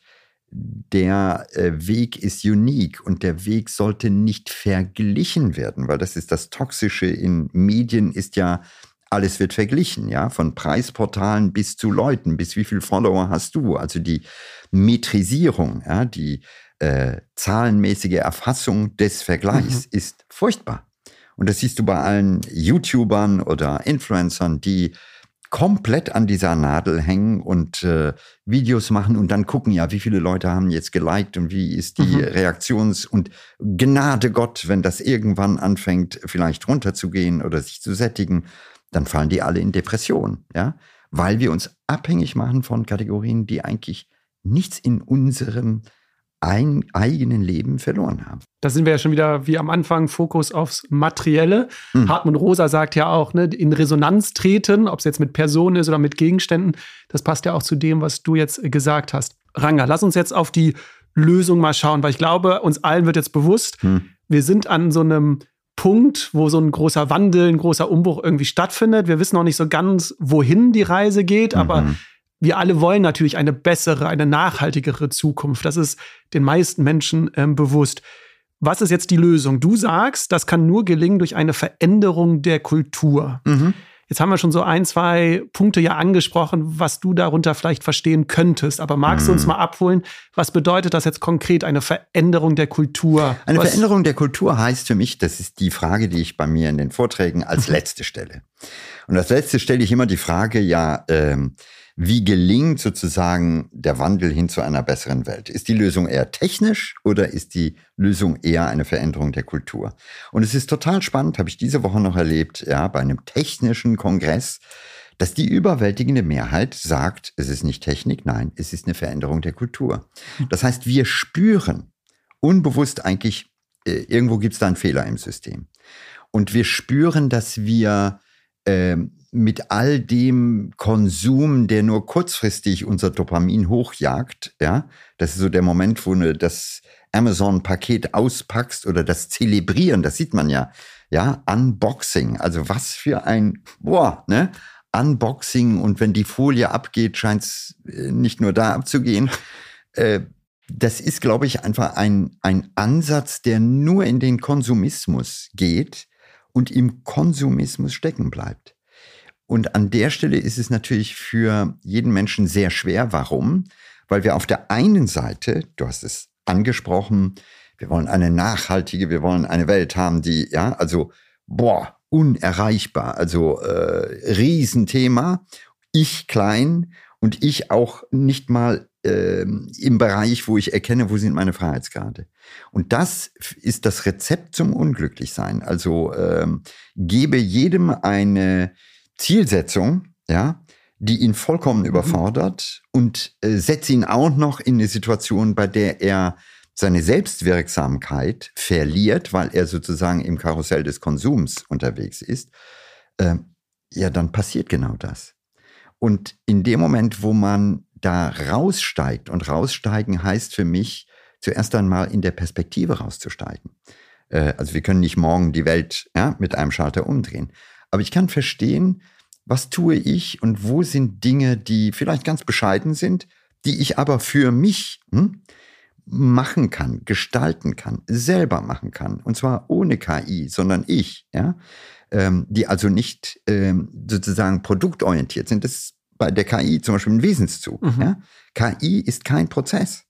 der äh, Weg ist unique und der Weg sollte nicht verglichen werden, weil das ist das Toxische in Medien, ist ja, alles wird verglichen, ja, von Preisportalen bis zu Leuten, bis wie viele Follower hast du, also die Metrisierung, ja, die äh, zahlenmäßige Erfassung des Vergleichs mhm. ist furchtbar. Und das siehst du bei allen YouTubern oder Influencern, die komplett an dieser Nadel hängen und äh, Videos machen und dann gucken, ja, wie viele Leute haben jetzt geliked und wie ist die mhm. Reaktions- und Gnade Gott, wenn das irgendwann anfängt, vielleicht runterzugehen oder sich zu sättigen, dann fallen die alle in Depression, ja, weil wir uns abhängig machen von Kategorien, die eigentlich nichts in unserem ein, eigenen Leben verloren haben. Da sind wir ja schon wieder wie am Anfang, Fokus aufs Materielle. Hm. Hartmut Rosa sagt ja auch, ne, in Resonanz treten, ob es jetzt mit Personen ist oder mit Gegenständen, das passt ja auch zu dem, was du jetzt gesagt hast. Ranga, lass uns jetzt auf die Lösung mal schauen, weil ich glaube, uns allen wird jetzt bewusst, hm. wir sind an so einem Punkt, wo so ein großer Wandel, ein großer Umbruch irgendwie stattfindet. Wir wissen noch nicht so ganz, wohin die Reise geht, mhm. aber wir alle wollen natürlich eine bessere, eine nachhaltigere Zukunft. Das ist den meisten Menschen ähm, bewusst. Was ist jetzt die Lösung? Du sagst, das kann nur gelingen durch eine Veränderung der Kultur. Mhm. Jetzt haben wir schon so ein, zwei Punkte ja angesprochen, was du darunter vielleicht verstehen könntest. Aber magst du uns mal abholen, was bedeutet das jetzt konkret, eine Veränderung der Kultur? Eine was Veränderung der Kultur heißt für mich, das ist die Frage, die ich bei mir in den Vorträgen als letzte stelle. Und als letzte stelle ich immer die Frage, ja, ähm, wie gelingt sozusagen der Wandel hin zu einer besseren Welt? Ist die Lösung eher technisch oder ist die Lösung eher eine Veränderung der Kultur? Und es ist total spannend, habe ich diese Woche noch erlebt, ja, bei einem technischen Kongress, dass die überwältigende Mehrheit sagt, es ist nicht Technik, nein, es ist eine Veränderung der Kultur. Das heißt, wir spüren unbewusst eigentlich, äh, irgendwo gibt es da einen Fehler im System. Und wir spüren, dass wir äh, mit all dem Konsum, der nur kurzfristig unser Dopamin hochjagt, ja, das ist so der Moment, wo du das Amazon-Paket auspackst oder das Zelebrieren, das sieht man ja, ja, Unboxing, also was für ein, boah, ne, Unboxing und wenn die Folie abgeht, scheint es nicht nur da abzugehen. Äh, das ist, glaube ich, einfach ein, ein Ansatz, der nur in den Konsumismus geht und im Konsumismus stecken bleibt. Und an der Stelle ist es natürlich für jeden Menschen sehr schwer. Warum? Weil wir auf der einen Seite, du hast es angesprochen, wir wollen eine nachhaltige, wir wollen eine Welt haben, die, ja, also, boah, unerreichbar, also äh, Riesenthema, ich klein und ich auch nicht mal äh, im Bereich, wo ich erkenne, wo sind meine Freiheitsgrade. Und das ist das Rezept zum Unglücklichsein. Also äh, gebe jedem eine Zielsetzung, ja, die ihn vollkommen überfordert und äh, setze ihn auch noch in eine Situation, bei der er seine Selbstwirksamkeit verliert, weil er sozusagen im Karussell des Konsums unterwegs ist, äh, ja, dann passiert genau das. Und in dem Moment, wo man da raussteigt, und raussteigen heißt für mich, zuerst einmal in der Perspektive rauszusteigen. Äh, also wir können nicht morgen die Welt, ja, mit einem Schalter umdrehen. Aber ich kann verstehen, was tue ich und wo sind Dinge, die vielleicht ganz bescheiden sind, die ich aber für mich hm, machen kann, gestalten kann, selber machen kann. Und zwar ohne K I, sondern ich, ja, ähm, die also nicht ähm, sozusagen produktorientiert sind. Das ist bei der K I zum Beispiel ein Wesenszug. Mhm. Ja? K I ist kein Prozess.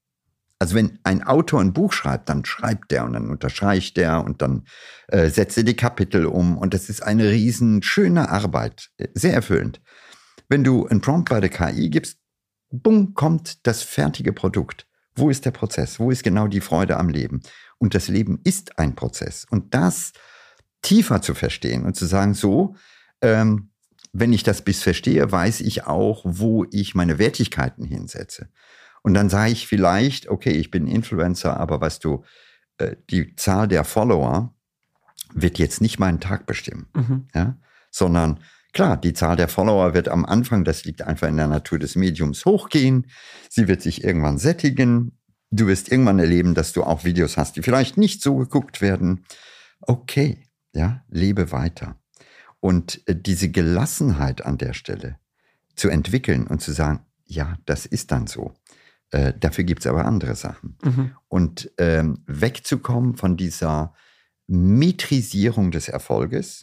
Also wenn ein Autor ein Buch schreibt, dann schreibt der und dann unterstreicht der und dann äh, setzt er die Kapitel um. Und das ist eine riesen schöne Arbeit, sehr erfüllend. Wenn du ein Prompt bei der K I gibst, bumm, kommt das fertige Produkt. Wo ist der Prozess? Wo ist genau die Freude am Leben? Und das Leben ist ein Prozess. Und das tiefer zu verstehen und zu sagen, so, ähm, wenn ich das bis verstehe, weiß ich auch, wo ich meine Wertigkeiten hinsetze. Und dann sage ich vielleicht, okay, ich bin Influencer, aber weißt du, äh, die Zahl der Follower wird jetzt nicht meinen Tag bestimmen, mhm. ja? Sondern klar, die Zahl der Follower wird am Anfang, das liegt einfach in der Natur des Mediums, hochgehen. Sie wird sich irgendwann sättigen. Du wirst irgendwann erleben, dass du auch Videos hast, die vielleicht nicht so geguckt werden. Okay, ja, lebe weiter. Und äh, diese Gelassenheit an der Stelle zu entwickeln und zu sagen, ja, das ist dann so. Äh, dafür gibt es aber andere Sachen. Mhm. Und ähm, wegzukommen von dieser Metrisierung des Erfolges,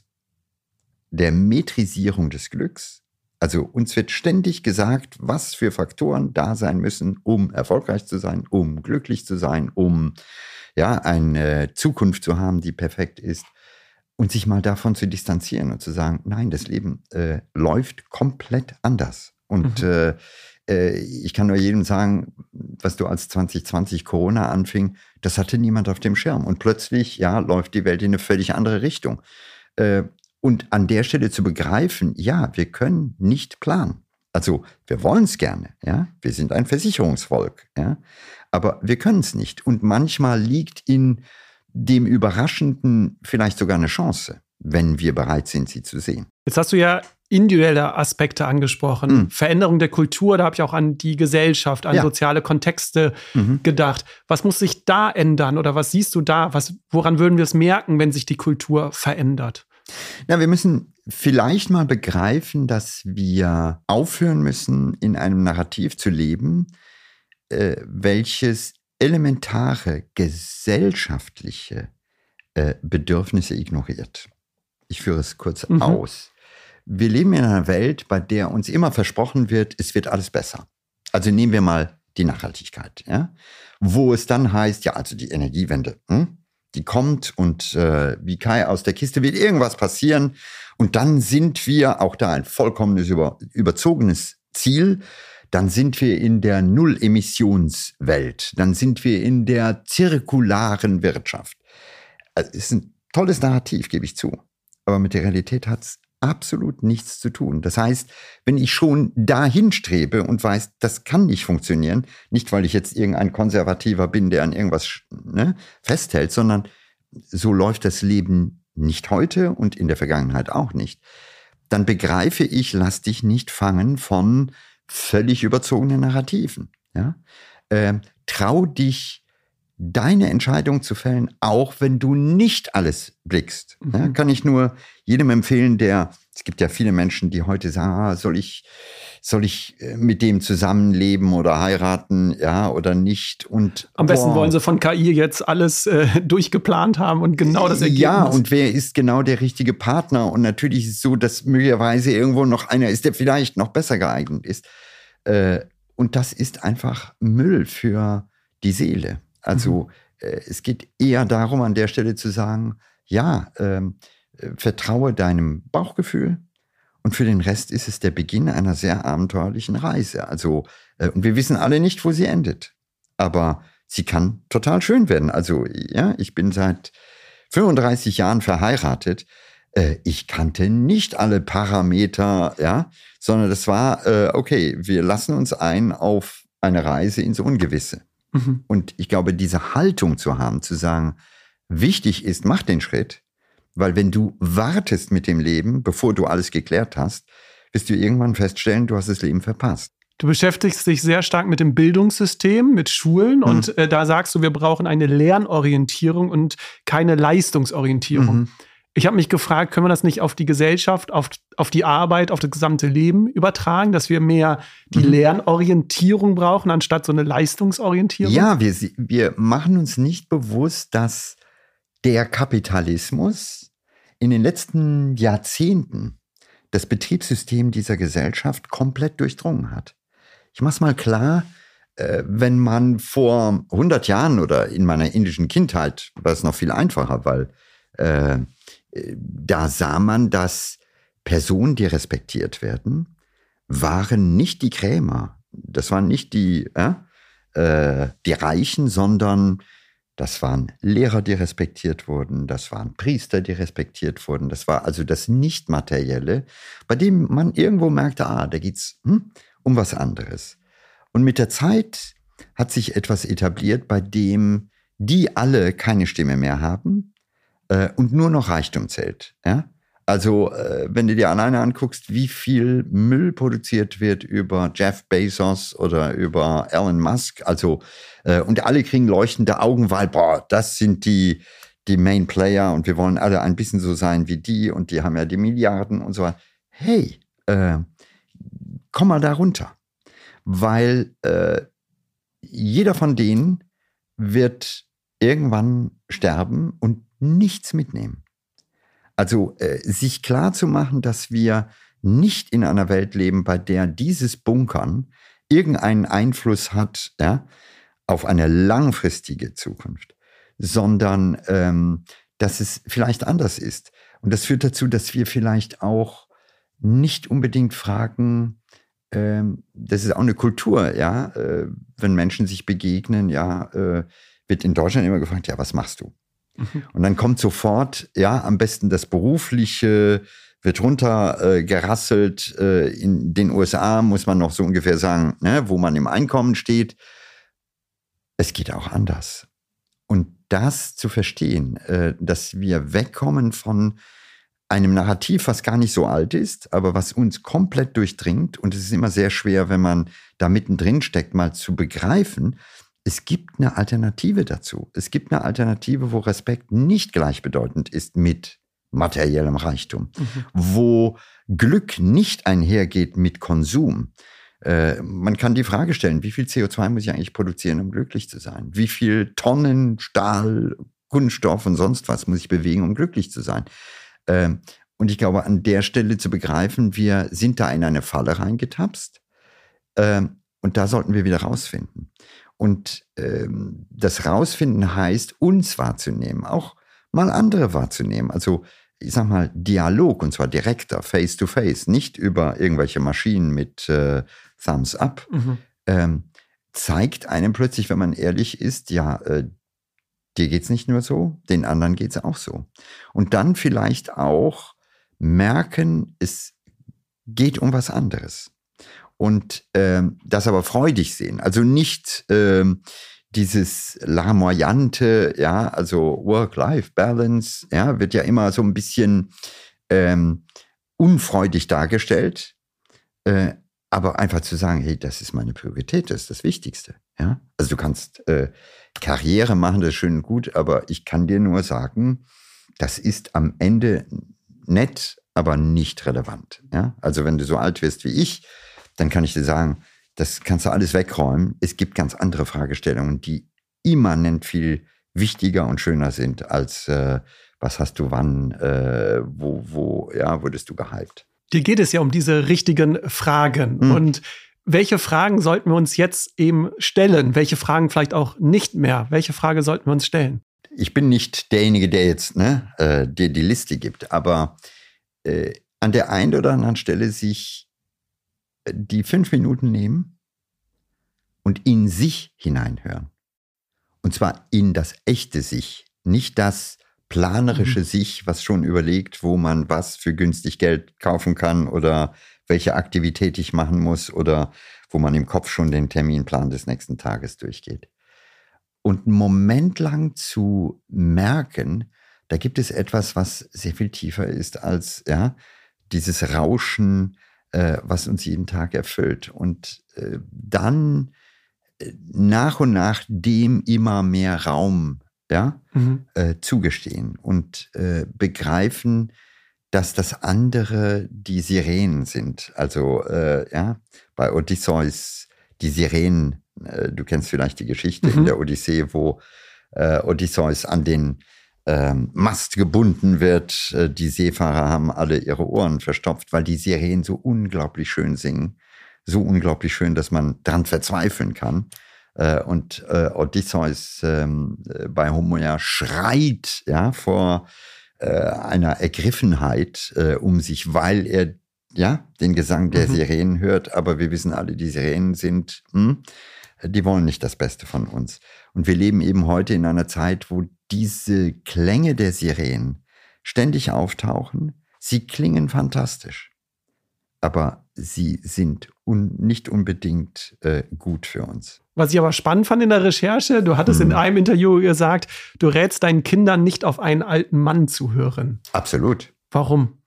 der Metrisierung des Glücks. Also uns wird ständig gesagt, was für Faktoren da sein müssen, um erfolgreich zu sein, um glücklich zu sein, um ja, eine Zukunft zu haben, die perfekt ist. Und sich mal davon zu distanzieren und zu sagen, nein, das Leben äh, läuft komplett anders. Und mhm. äh, äh, ich kann nur jedem sagen, was du als zwanzig zwanzig Corona anfing, das hatte niemand auf dem Schirm. Und plötzlich, ja, läuft die Welt in eine völlig andere Richtung. Äh, und an der Stelle zu begreifen, ja, wir können nicht planen. Also wir wollen es gerne, ja, wir sind ein Versicherungsvolk, ja, aber wir können es nicht. Und manchmal liegt in dem Überraschenden vielleicht sogar eine Chance, wenn wir bereit sind, sie zu sehen. Jetzt hast du ja individuelle Aspekte angesprochen. Mhm. Veränderung der Kultur, da habe ich auch an die Gesellschaft, an ja. soziale Kontexte mhm. gedacht. Was muss sich da ändern oder was siehst du da? Was, woran würden wir es merken, wenn sich die Kultur verändert? Na, wir müssen vielleicht mal begreifen, dass wir aufhören müssen, in einem Narrativ zu leben, äh, welches elementare gesellschaftliche äh, Bedürfnisse ignoriert. Ich führe es kurz mhm. aus. Wir leben in einer Welt, bei der uns immer versprochen wird, es wird alles besser. Also nehmen wir mal die Nachhaltigkeit, ja? Wo es dann heißt, ja, also die Energiewende, hm? die kommt und äh, wie Kai aus der Kiste wird irgendwas passieren und dann sind wir, auch da ein vollkommenes über, überzogenes Ziel, dann sind wir in der Null-Emissionswelt, dann sind wir in der zirkularen Wirtschaft. Also, es ist ein tolles Narrativ, gebe ich zu, aber mit der Realität hat es absolut nichts zu tun. Das heißt, wenn ich schon dahin strebe und weiß, das kann nicht funktionieren, nicht weil ich jetzt irgendein Konservativer bin, der an irgendwas ne, festhält, sondern so läuft das Leben nicht heute und in der Vergangenheit auch nicht, dann begreife ich, lass dich nicht fangen von völlig überzogenen Narrativen. Ja? Ähm, trau dich, deine Entscheidung zu fällen, auch wenn du nicht alles blickst. Mhm. Ja, kann ich nur jedem empfehlen, der, es gibt ja viele Menschen, die heute sagen, ah, soll ich, soll ich mit dem zusammenleben oder heiraten, ja, oder nicht? Und am besten boah, wollen sie von K I jetzt alles äh, durchgeplant haben und genau das Ergebnis. Ja, und wer ist genau der richtige Partner? Und natürlich ist es so, dass möglicherweise irgendwo noch einer ist, der vielleicht noch besser geeignet ist. Äh, und das ist einfach Müll für die Seele. Also mhm. äh, es geht eher darum, an der Stelle zu sagen, ja, ähm, äh, vertraue deinem Bauchgefühl und für den Rest ist es der Beginn einer sehr abenteuerlichen Reise. Also, äh, und wir wissen alle nicht, wo sie endet, aber sie kann total schön werden. Also, ja, ich bin seit fünfunddreißig Jahren verheiratet. Äh, ich kannte nicht alle Parameter, ja, sondern das war, äh, okay, wir lassen uns ein auf eine Reise ins Ungewisse. Mhm. Und ich glaube, diese Haltung zu haben, zu sagen, wichtig ist, mach den Schritt, weil wenn du wartest mit dem Leben, bevor du alles geklärt hast, wirst du irgendwann feststellen, du hast das Leben verpasst. Du beschäftigst dich sehr stark mit dem Bildungssystem, mit Schulen mhm. und äh, da sagst du, wir brauchen eine Lernorientierung und keine Leistungsorientierung. Mhm. Ich habe mich gefragt, können wir das nicht auf die Gesellschaft, auf, auf die Arbeit, auf das gesamte Leben übertragen, dass wir mehr die mhm. Lernorientierung brauchen, anstatt so eine Leistungsorientierung? Ja, wir, wir machen uns nicht bewusst, dass der Kapitalismus in den letzten Jahrzehnten das Betriebssystem dieser Gesellschaft komplett durchdrungen hat. Ich mache es mal klar, äh, wenn man vor hundert Jahren oder in meiner indischen Kindheit war es noch viel einfacher, weil äh, da sah man, dass Personen, die respektiert werden, waren nicht die Krämer. Das waren nicht die, äh, äh, die Reichen, sondern das waren Lehrer, die respektiert wurden, das waren Priester, die respektiert wurden. Das war also das Nicht-Materielle, bei dem man irgendwo merkte, ah, da geht es hm, um was anderes. Und mit der Zeit hat sich etwas etabliert, bei dem die alle keine Stimme mehr haben äh, und nur noch Reichtum zählt. Ja? Also äh, wenn du dir alleine anguckst, wie viel Müll produziert wird über Jeff Bezos oder über Elon Musk, also äh, und alle kriegen leuchtende Augen, weil boah, das sind die, die Main Player und wir wollen alle ein bisschen so sein wie die und die haben ja die Milliarden und so weiter. Hey, äh, komm mal da runter, weil äh, jeder von denen wird irgendwann sterben und nichts mitnehmen. Also äh, sich klar zu machen, dass wir nicht in einer Welt leben, bei der dieses Bunkern irgendeinen Einfluss hat, ja, auf eine langfristige Zukunft, sondern ähm, dass es vielleicht anders ist. Und das führt dazu, dass wir vielleicht auch nicht unbedingt fragen, ähm, das ist auch eine Kultur, ja, äh, wenn Menschen sich begegnen, ja, äh, wird in Deutschland immer gefragt, ja, was machst du? Und dann kommt sofort, ja, am besten das Berufliche, wird runtergerasselt. Äh, äh, in den U S A muss man noch so ungefähr sagen, ne, wo man im Einkommen steht. Es geht auch anders. Und das zu verstehen, äh, dass wir wegkommen von einem Narrativ, was gar nicht so alt ist, aber was uns komplett durchdringt. Und es ist immer sehr schwer, wenn man da mittendrin steckt, mal zu begreifen, es gibt eine Alternative dazu. Es gibt eine Alternative, wo Respekt nicht gleichbedeutend ist mit materiellem Reichtum, mhm. wo Glück nicht einhergeht mit Konsum. Äh, man kann die Frage stellen, wie viel C O zwei muss ich eigentlich produzieren, um glücklich zu sein? Wie viel Tonnen Stahl, Kunststoff und sonst was muss ich bewegen, um glücklich zu sein? Äh, und ich glaube, an der Stelle zu begreifen, wir sind da in eine Falle reingetapst äh, und da sollten wir wieder rausfinden. Und ähm, das Rausfinden heißt, uns wahrzunehmen, auch mal andere wahrzunehmen. Also ich sag mal Dialog, und zwar direkter, face to face, nicht über irgendwelche Maschinen mit äh, Thumbs up, mhm. ähm, zeigt einem plötzlich, wenn man ehrlich ist, ja, äh, dir geht's nicht nur so, den anderen geht's auch so. Und dann vielleicht auch merken, es geht um was anderes. Und ähm, das aber freudig sehen. Also nicht ähm, dieses Larmoyante, ja, also Work-Life-Balance, ja, wird ja immer so ein bisschen ähm, unfreudig dargestellt. Äh, aber einfach zu sagen, hey, das ist meine Priorität, das ist das Wichtigste. Ja? Also du kannst äh, Karriere machen, das ist schön und gut, aber ich kann dir nur sagen, das ist am Ende nett, aber nicht relevant. Ja? Also wenn du so alt wirst wie ich, dann kann ich dir sagen, das kannst du alles wegräumen. Es gibt ganz andere Fragestellungen, die immanent viel wichtiger und schöner sind als äh, was hast du wann, äh, wo, wo, ja, wurdest du gehypt. Dir geht es ja um diese richtigen Fragen. Mhm. Und welche Fragen sollten wir uns jetzt eben stellen? Welche Fragen vielleicht auch nicht mehr? Welche Frage sollten wir uns stellen? Ich bin nicht derjenige, der jetzt ne, äh, dir die Liste gibt, aber äh, an der einen oder anderen Stelle sich die fünf Minuten nehmen und in sich hineinhören. Und zwar in das echte Sich, nicht das planerische mhm. Sich, was schon überlegt, wo man was für günstig Geld kaufen kann oder welche Aktivität ich machen muss oder wo man im Kopf schon den Terminplan des nächsten Tages durchgeht. Und einen Moment lang zu merken, da gibt es etwas, was sehr viel tiefer ist als ja, dieses Rauschen, äh, was uns jeden Tag erfüllt. Und äh, dann äh, nach und nach dem immer mehr Raum ja, mhm. äh, zugestehen und äh, begreifen, dass das andere die Sirenen sind. Also äh, ja, bei Odysseus die Sirenen, äh, du kennst vielleicht die Geschichte mhm. in der Odyssee, wo äh, Odysseus an den ähm, Mast gebunden wird. Äh, die Seefahrer haben alle ihre Ohren verstopft, weil die Sirenen so unglaublich schön singen. So unglaublich schön, dass man dran verzweifeln kann. Äh, und äh, Odysseus ähm, bei Homer schreit ja, vor äh, einer Ergriffenheit äh, um sich, weil er ja den Gesang der mhm. Sirenen hört. Aber wir wissen alle, die Sirenen sind hm, die wollen nicht das Beste von uns. Und wir leben eben heute in einer Zeit, wo diese Klänge der Sirenen ständig auftauchen. Sie klingen fantastisch, aber sie sind un- nicht unbedingt äh, gut für uns. Was ich aber spannend fand in der Recherche, du hattest hm. in einem Interview gesagt, du rätst deinen Kindern nicht auf einen alten Mann zu hören. Absolut. Warum?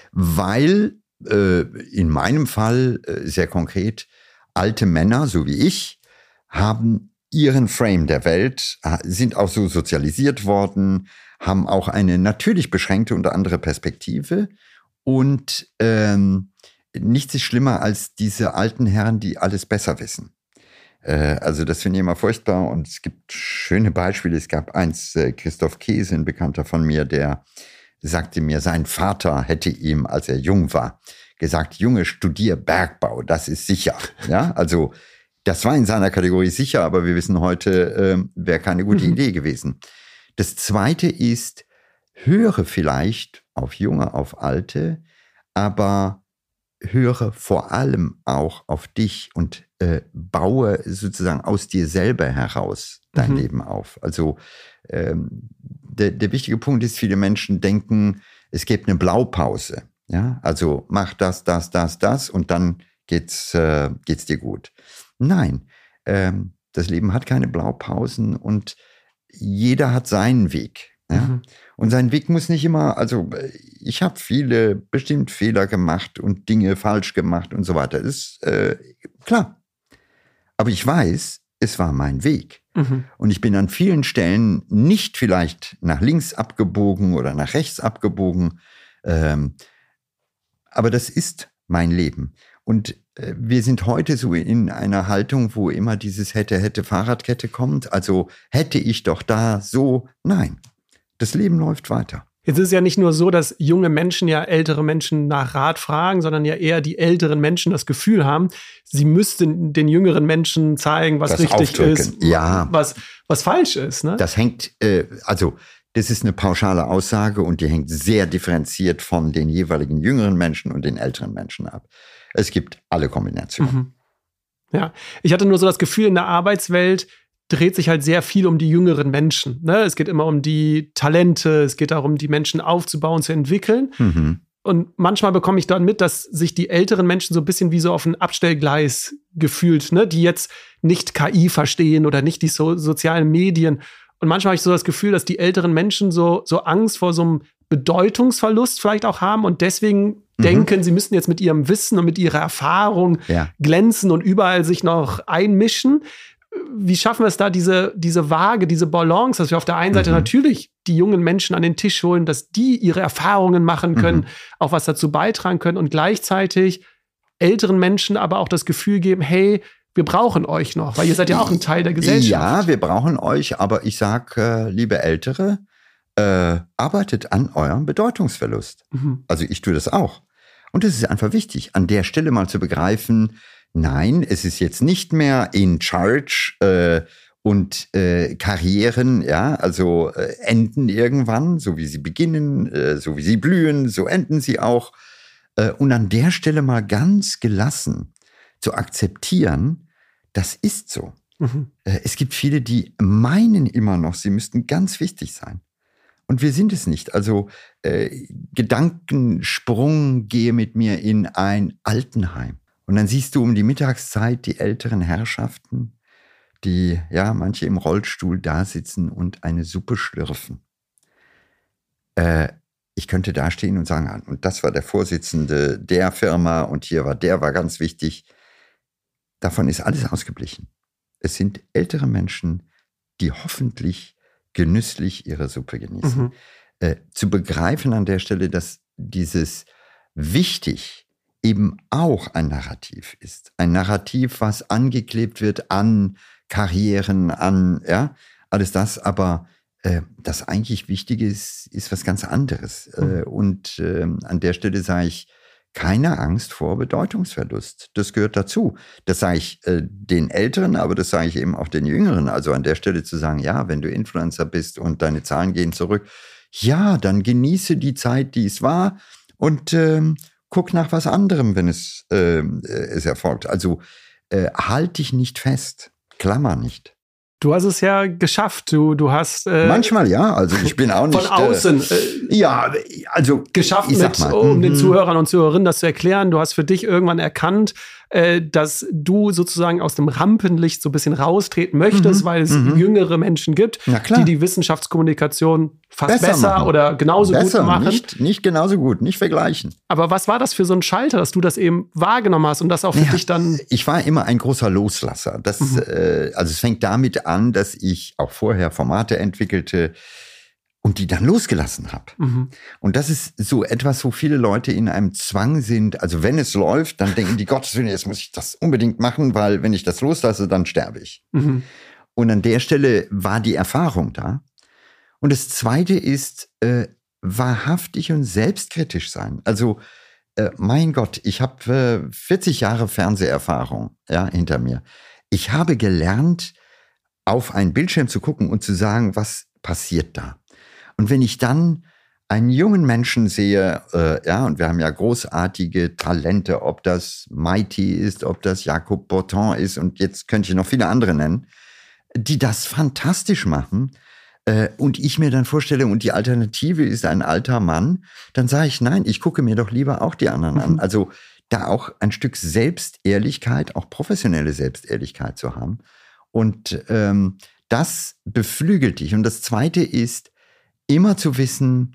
Weil äh, in meinem Fall äh, sehr konkret, alte Männer, so wie ich, haben ihren Frame der Welt, sind auch so sozialisiert worden, haben auch eine natürlich beschränkte und andere Perspektive. Und ähm, nichts ist schlimmer als diese alten Herren, die alles besser wissen. Äh, also das finde ich immer furchtbar. Und es gibt schöne Beispiele. Es gab eins, äh, Christoph Käse, ein Bekannter von mir, der sagte mir, sein Vater hätte ihm, als er jung war, gesagt, Junge, studier Bergbau, das ist sicher. Ja, also das war in seiner Kategorie sicher, aber wir wissen heute, äh, wäre keine gute Mhm. Idee gewesen. Das Zweite ist, höre vielleicht auf Junge, auf Alte, aber höre vor allem auch auf dich und äh, baue sozusagen aus dir selber heraus dein Mhm. Leben auf. Also ähm, der, der wichtige Punkt ist, viele Menschen denken, es gibt eine Blaupause. Ja, also mach das, das, das, das und dann geht's, äh, geht's dir gut. Nein, ähm, das Leben hat keine Blaupausen und jeder hat seinen Weg. Ja? Mhm. Und sein Weg muss nicht immer, also ich habe viele bestimmt Fehler gemacht und Dinge falsch gemacht und so weiter. Das ist äh, klar. Aber ich weiß, es war mein Weg. Mhm. Und ich bin an vielen Stellen nicht vielleicht nach links abgebogen oder nach rechts abgebogen. Ähm, aber das ist mein Leben. Und äh, wir sind heute so in einer Haltung, wo immer dieses hätte, hätte Fahrradkette kommt. Also hätte ich doch da so. Nein, das Leben läuft weiter. Jetzt ist es ja nicht nur so, dass junge Menschen ja ältere Menschen nach Rat fragen, sondern ja eher die älteren Menschen das Gefühl haben, sie müssten den jüngeren Menschen zeigen, was Das richtig aufdrücken. ist, Ja. was, was falsch ist. Ne? Das hängt, äh, also das ist eine pauschale Aussage und die hängt sehr differenziert von den jeweiligen jüngeren Menschen und den älteren Menschen ab. Es gibt alle Kombinationen. Mhm. Ja, ich hatte nur so das Gefühl, in der Arbeitswelt dreht sich halt sehr viel um die jüngeren Menschen. Ne? Es geht immer um die Talente, es geht darum, die Menschen aufzubauen, zu entwickeln. Mhm. Und manchmal bekomme ich dann mit, dass sich die älteren Menschen so ein bisschen wie so auf ein Abstellgleis gefühlt, ne? Die jetzt nicht K I verstehen oder nicht die so sozialen Medien. Und manchmal habe ich so das Gefühl, dass die älteren Menschen so, so Angst vor so einem Bedeutungsverlust vielleicht auch haben und deswegen mhm. denken, sie müssen jetzt mit ihrem Wissen und mit ihrer Erfahrung Ja. glänzen und überall sich noch einmischen. Wie schaffen wir es da, diese, diese Waage, diese Balance, dass wir auf der einen Seite Mhm. natürlich die jungen Menschen an den Tisch holen, dass die ihre Erfahrungen machen können, Mhm. auch was dazu beitragen können und gleichzeitig älteren Menschen aber auch das Gefühl geben, hey, wir brauchen euch noch, weil ihr seid ja auch ein Teil der Gesellschaft. Ja, wir brauchen euch, aber ich sag, äh, liebe Ältere, äh, arbeitet an eurem Bedeutungsverlust. Mhm. Also ich tue das auch. Und es ist einfach wichtig, an der Stelle mal zu begreifen, nein, es ist jetzt nicht mehr in charge äh, und äh, Karrieren, ja, also äh, enden irgendwann, so wie sie beginnen, äh, so wie sie blühen, so enden sie auch. Äh, und an der Stelle mal ganz gelassen zu akzeptieren, das ist so. Mhm. Äh, es gibt viele, die meinen immer noch, sie müssten ganz wichtig sein. Und wir sind es nicht. Also äh, Gedankensprung, gehe mit mir in ein Altenheim. Und dann siehst du um die Mittagszeit die älteren Herrschaften, die, ja, manche im Rollstuhl da sitzen und eine Suppe schlürfen. Äh, ich könnte da stehen und sagen, und das war der Vorsitzende der Firma und hier war der, war ganz wichtig. Davon ist alles ausgeblichen. Es sind ältere Menschen, die hoffentlich genüsslich ihre Suppe genießen. Mhm. Äh, zu begreifen an der Stelle, dass dieses wichtig eben auch ein Narrativ ist. Ein Narrativ, was angeklebt wird an Karrieren, an, ja, alles das, aber äh, das eigentlich Wichtige ist, ist was ganz anderes. Mhm. Äh, und äh, an der Stelle sage ich, keine Angst vor Bedeutungsverlust. Das gehört dazu. Das sage ich äh, den Älteren, aber das sage ich eben auch den Jüngeren. Also an der Stelle zu sagen, ja, wenn du Influencer bist und deine Zahlen gehen zurück, ja, dann genieße die Zeit, die es war und ähm, guck nach was anderem, wenn es, äh, es erfolgt. Also äh, halt dich nicht fest. klammer nicht. Du hast es ja geschafft. Du, du hast. Äh, Manchmal ja. Also ich bin auch nicht. Von außen. Äh, ja, also. Geschafft, ich mit, mal, um mm-hmm. den Zuhörern und Zuhörerinnen das zu erklären. Du hast für dich irgendwann erkannt, äh, dass du sozusagen aus dem Rampenlicht so ein bisschen raustreten möchtest, mhm. weil es mhm. jüngere Menschen gibt, die die Wissenschaftskommunikation fast besser, besser oder genauso besser, gut machen. Nicht, nicht genauso gut, nicht vergleichen. Aber was war das für so ein Schalter, dass du das eben wahrgenommen hast und das auch für ja, dich dann... Ich war immer ein großer Loslasser. Das, mhm. äh, also es fängt damit an, dass ich auch vorher Formate entwickelte und die dann losgelassen habe. Mhm. Und das ist so etwas, wo viele Leute in einem Zwang sind. Also wenn es läuft, dann denken die, Gottes Willen, jetzt muss ich das unbedingt machen, weil wenn ich das loslasse, dann sterbe ich. Mhm. Und an der Stelle war die Erfahrung da. Und das Zweite ist, äh, wahrhaftig und selbstkritisch sein. Also, äh, mein Gott, ich habe äh, vierzig Jahre Fernseherfahrung ja, hinter mir. Ich habe gelernt, auf einen Bildschirm zu gucken und zu sagen, was passiert da. Und wenn ich dann einen jungen Menschen sehe, äh, ja, und wir haben ja großartige Talente, ob das Mighty ist, ob das Jakob Botton ist, und jetzt könnte ich noch viele andere nennen, die das fantastisch machen, äh, und ich mir dann vorstelle, und die Alternative ist ein alter Mann, dann sage ich, nein, ich gucke mir doch lieber auch die anderen mhm. an. Also da auch ein Stück Selbstehrlichkeit, auch professionelle Selbstehrlichkeit zu haben. Und ähm, das beflügelt dich. Und das Zweite ist, immer zu wissen,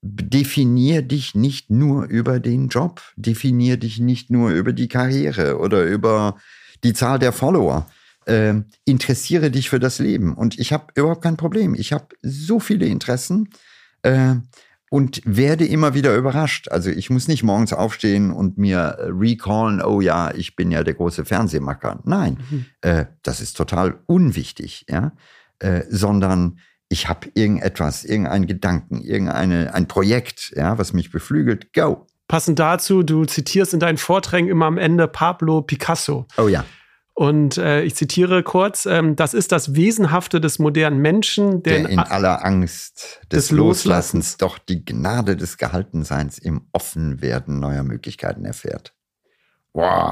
definier dich nicht nur über den Job, definier dich nicht nur über die Karriere oder über die Zahl der Follower. Äh, interessiere dich für das Leben. Und ich habe überhaupt kein Problem. Ich habe so viele Interessen äh, und werde immer wieder überrascht. Also ich muss nicht morgens aufstehen und mir recallen, oh ja, ich bin ja der große Fernsehmacher. Nein, mhm. äh, das ist total unwichtig, ja, äh, sondern ich habe irgendetwas, irgendeinen Gedanken, irgendeine ein Projekt, ja, was mich beflügelt. Go. Passend dazu, du zitierst in deinen Vorträgen immer am Ende Pablo Picasso. Oh ja. Und äh, ich zitiere kurz, ähm, das ist das Wesenhafte des modernen Menschen, der, der in aller Angst des, des Loslassens, Loslassens doch die Gnade des Gehaltenseins im Offenwerden neuer Möglichkeiten erfährt. Wow.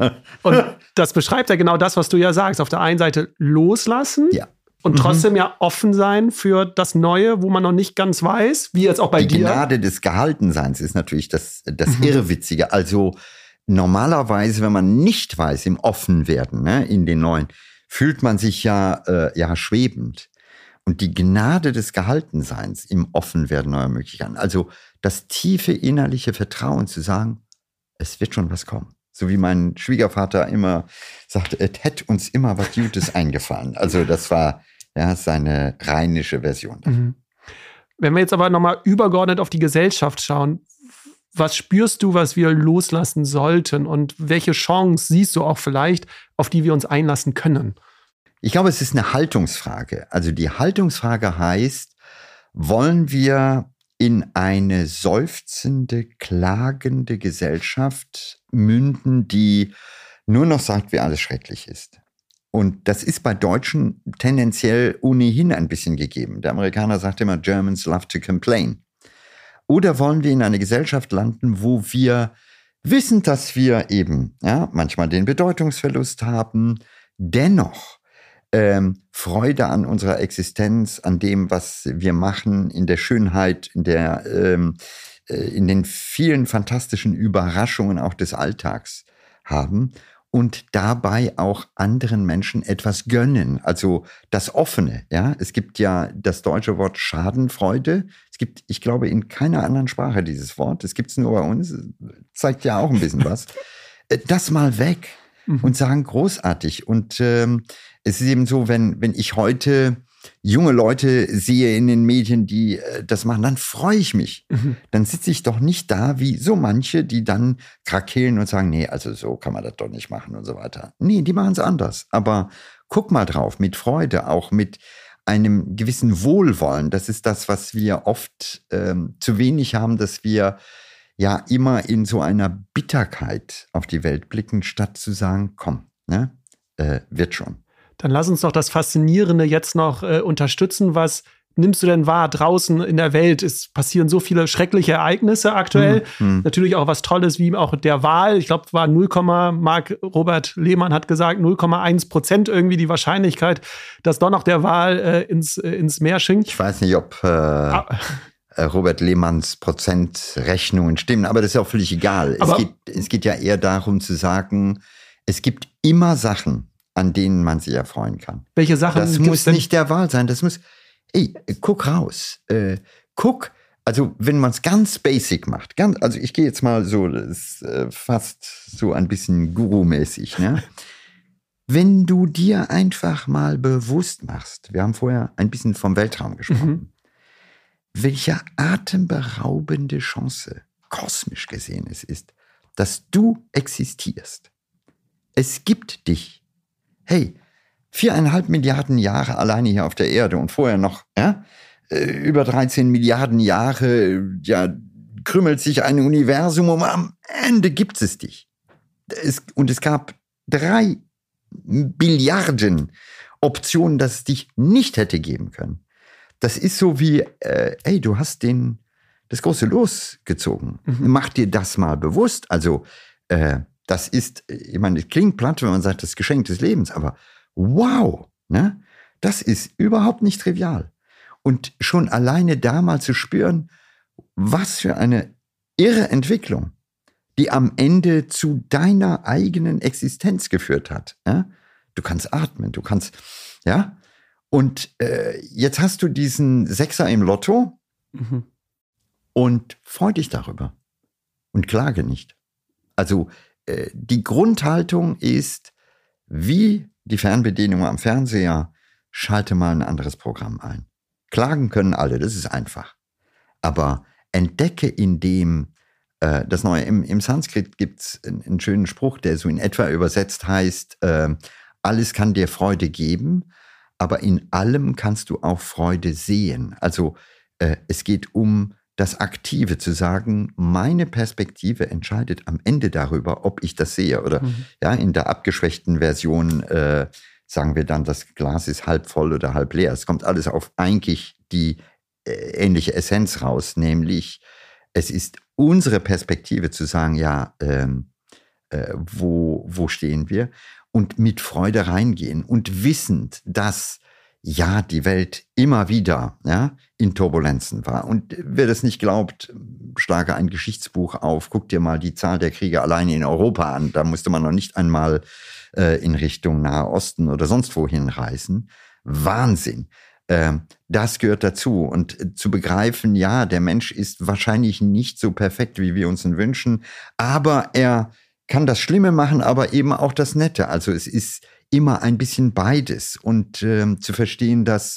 Und das beschreibt ja genau das, was du ja sagst. Auf der einen Seite loslassen. Ja. Und trotzdem mhm. ja offen sein für das Neue, wo man noch nicht ganz weiß, wie jetzt auch bei die dir. Die Gnade des Gehaltenseins ist natürlich das, das mhm. Irrwitzige. Also normalerweise, wenn man nicht weiß, im Offenwerden, ne, in den Neuen, fühlt man sich ja, äh, ja schwebend. Und die Gnade des Gehaltenseins im Offenwerden neuer Möglichkeiten, also das tiefe innerliche Vertrauen zu sagen, es wird schon was kommen. So wie mein Schwiegervater immer sagte, es hätte uns immer was Gutes eingefallen. Also das war ja seine rheinische Version. Mhm. Wenn wir jetzt aber nochmal übergeordnet auf die Gesellschaft schauen, was spürst du, was wir loslassen sollten? Und welche Chance siehst du auch vielleicht, auf die wir uns einlassen können? Ich glaube, es ist eine Haltungsfrage. Also die Haltungsfrage heißt, wollen wir in eine seufzende, klagende Gesellschaft münden, die nur noch sagt, wie alles schrecklich ist. Und das ist bei Deutschen tendenziell ohnehin ein bisschen gegeben. Der Amerikaner sagt immer, Germans love to complain. Oder wollen wir in eine Gesellschaft landen, wo wir wissen, dass wir eben ja, manchmal den Bedeutungsverlust haben, dennoch ähm, Freude an unserer Existenz, an dem, was wir machen, in der Schönheit, in der ähm, in den vielen fantastischen Überraschungen auch des Alltags haben und dabei auch anderen Menschen etwas gönnen. Also das Offene, ja. Es gibt ja das deutsche Wort Schadenfreude. Es gibt, ich glaube, in keiner anderen Sprache dieses Wort. Es gibt es nur bei uns. Zeigt ja auch ein bisschen was. Das mal weg mhm. und sagen, großartig. Und ähm, es ist eben so, wenn, wenn ich heute junge Leute sehe in den Medien, die äh, das machen, dann freue ich mich. Mhm. Dann sitze ich doch nicht da wie so manche, die dann krakeelen und sagen, nee, also so kann man das doch nicht machen und so weiter. Nee, die machen es anders. Aber guck mal drauf, mit Freude, auch mit einem gewissen Wohlwollen. Das ist das, was wir oft ähm, zu wenig haben, dass wir ja immer in so einer Bitterkeit auf die Welt blicken, statt zu sagen, komm, ne, äh, wird schon. Dann lass uns doch das Faszinierende jetzt noch äh, unterstützen, was nimmst du denn wahr draußen in der Welt? Es passieren so viele schreckliche Ereignisse aktuell. Mhm. Natürlich auch was Tolles wie auch der Wahl. Ich glaube, war null, Marc Robert Lehmann hat gesagt, null Komma eins Prozent irgendwie die Wahrscheinlichkeit, dass doch noch der Wahl äh, ins, äh, ins Meer schinkt. Ich weiß nicht, ob äh, ah. Robert Lehmanns Prozentrechnungen stimmen, aber das ist auch völlig egal. Es geht, es geht ja eher darum zu sagen, es gibt immer Sachen, an denen man sich erfreuen kann. Welche Sachen? Das muss nicht der Wahl sein, das muss... Ey, guck raus. Äh, guck, also wenn man es ganz basic macht, ganz, also ich gehe jetzt mal so, das ist äh, fast so ein bisschen Guru-mäßig, ne? Wenn du dir einfach mal bewusst machst, wir haben vorher ein bisschen vom Weltraum gesprochen, mhm. welche atemberaubende Chance, kosmisch gesehen es ist, dass du existierst. Es gibt dich. Hey, Viereinhalb Milliarden Jahre alleine hier auf der Erde und vorher noch ja, über dreizehn Milliarden Jahre ja, krümmelt sich ein Universum und am Ende gibt es dich. Es, und es gab drei Billiarden Optionen, dass es dich nicht hätte geben können. Das ist so wie, äh, ey, du hast den, das große Los gezogen. Mhm. Mach dir das mal bewusst. Also äh, das ist, ich meine, es klingt platt, wenn man sagt, das Geschenk des Lebens, aber wow, ne? Das ist überhaupt nicht trivial. Und schon alleine da mal zu spüren, was für eine irre Entwicklung, die am Ende zu deiner eigenen Existenz geführt hat. Ja? Du kannst atmen, du kannst, ja. Und äh, jetzt hast du diesen Sechser im Lotto mhm. und freu dich darüber und klage nicht. Also äh, die Grundhaltung ist, wie die Fernbedienung am Fernseher, schalte mal ein anderes Programm ein. Klagen können alle, das ist einfach. Aber entdecke in dem, äh, das Neue, im, im Sanskrit gibt es einen, einen schönen Spruch, der so in etwa übersetzt heißt, äh, alles kann dir Freude geben, aber in allem kannst du auch Freude sehen. Also äh, es geht um das Aktive, zu sagen, meine Perspektive entscheidet am Ende darüber, ob ich das sehe. Oder mhm. ja, in der abgeschwächten Version äh, sagen wir dann, das Glas ist halb voll oder halb leer. Es kommt alles auf eigentlich die äh, ähnliche Essenz raus, nämlich es ist unsere Perspektive zu sagen, ja, ähm, äh, wo, wo stehen wir? Und mit Freude reingehen und wissend, dass ja, die Welt immer wieder ja, in Turbulenzen war. Und wer das nicht glaubt, schlage ein Geschichtsbuch auf, guck dir mal die Zahl der Kriege alleine in Europa an. Da musste man noch nicht einmal äh, in Richtung Nahe Osten oder sonst wohin reisen. Wahnsinn. Äh, das gehört dazu. Und äh, zu begreifen, ja, der Mensch ist wahrscheinlich nicht so perfekt, wie wir uns ihn wünschen, aber er kann das Schlimme machen, aber eben auch das Nette. Also es ist immer ein bisschen beides und äh, zu verstehen, dass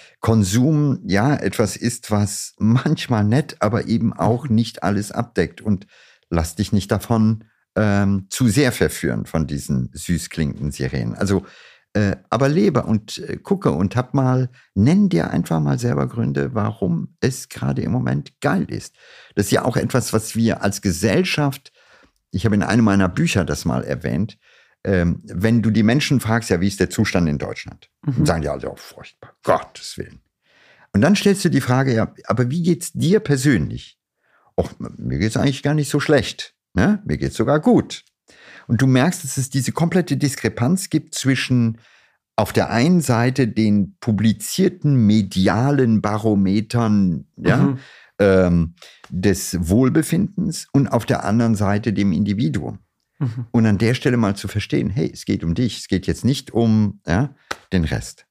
Konsum ja etwas ist, was manchmal nett, aber eben auch nicht alles abdeckt und lass dich nicht davon ähm, zu sehr verführen von diesen süß klingenden Sirenen. Also, äh, aber lebe und äh, gucke und hab mal, nenn dir einfach mal selber Gründe, warum es gerade im Moment geil ist. Das ist ja auch etwas, was wir als Gesellschaft, ich habe in einem meiner Bücher das mal erwähnt, Ähm, wenn du die Menschen fragst, ja, wie ist der Zustand in Deutschland? Mhm. Dann sagen die alle, oh, furchtbar, Gottes Willen. Und dann stellst du die Frage, ja, aber wie geht's dir persönlich? Och, mir geht's eigentlich gar nicht so schlecht, ne? Mir geht's sogar gut. Und du merkst, dass es diese komplette Diskrepanz gibt zwischen auf der einen Seite den publizierten medialen Barometern, ja, mhm. ähm, des Wohlbefindens und auf der anderen Seite dem Individuum. Und an der Stelle mal zu verstehen, hey, es geht um dich, es geht jetzt nicht um ja, den Rest.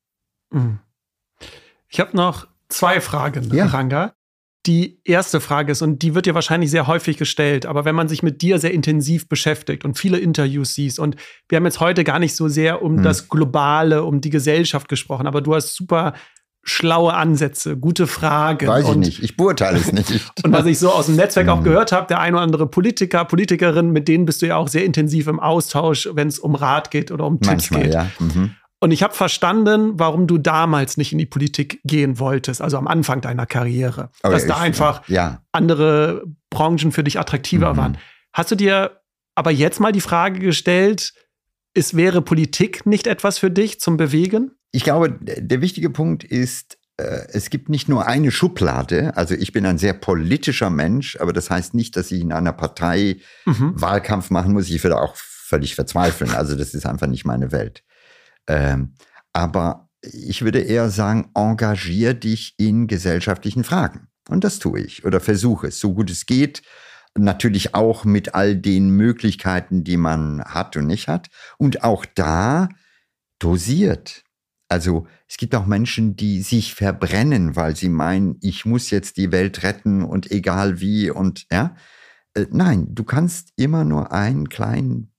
Ich habe noch zwei Fragen, ja. Ranga. Die erste Frage ist, und die wird dir wahrscheinlich sehr häufig gestellt, aber wenn man sich mit dir sehr intensiv beschäftigt und viele Interviews siehst, und wir haben jetzt heute gar nicht so sehr um hm. das Globale, um die Gesellschaft gesprochen, aber du hast super schlaue Ansätze, gute Fragen. Weiß ich und, nicht, ich beurteile es nicht. Und was ich so aus dem Netzwerk auch gehört habe, der ein oder andere Politiker, Politikerin, mit denen bist du ja auch sehr intensiv im Austausch, wenn es um Rat geht oder um Tipps Manchmal, geht. Ja. Mhm. Und ich habe verstanden, warum du damals nicht in die Politik gehen wolltest, also am Anfang deiner Karriere. Oh, dass ja, da einfach ja. andere Branchen für dich attraktiver mhm. waren. Hast du dir aber jetzt mal die Frage gestellt, es wäre Politik nicht etwas für dich zum Bewegen? Ich glaube, der wichtige Punkt ist, äh, es gibt nicht nur eine Schublade. Also ich bin ein sehr politischer Mensch, aber das heißt nicht, dass ich in einer Partei mhm. Wahlkampf machen muss. Ich würde auch völlig verzweifeln. Also das ist einfach nicht meine Welt. Ähm, aber ich würde eher sagen, engagier dich in gesellschaftlichen Fragen. Und das tue ich oder versuche es, so gut es geht. Natürlich auch mit all den Möglichkeiten, die man hat und nicht hat. Und auch da dosiert. Also es gibt auch Menschen, die sich verbrennen, weil sie meinen, ich muss jetzt die Welt retten und egal wie und ja. Äh, nein, du kannst immer nur einen kleinen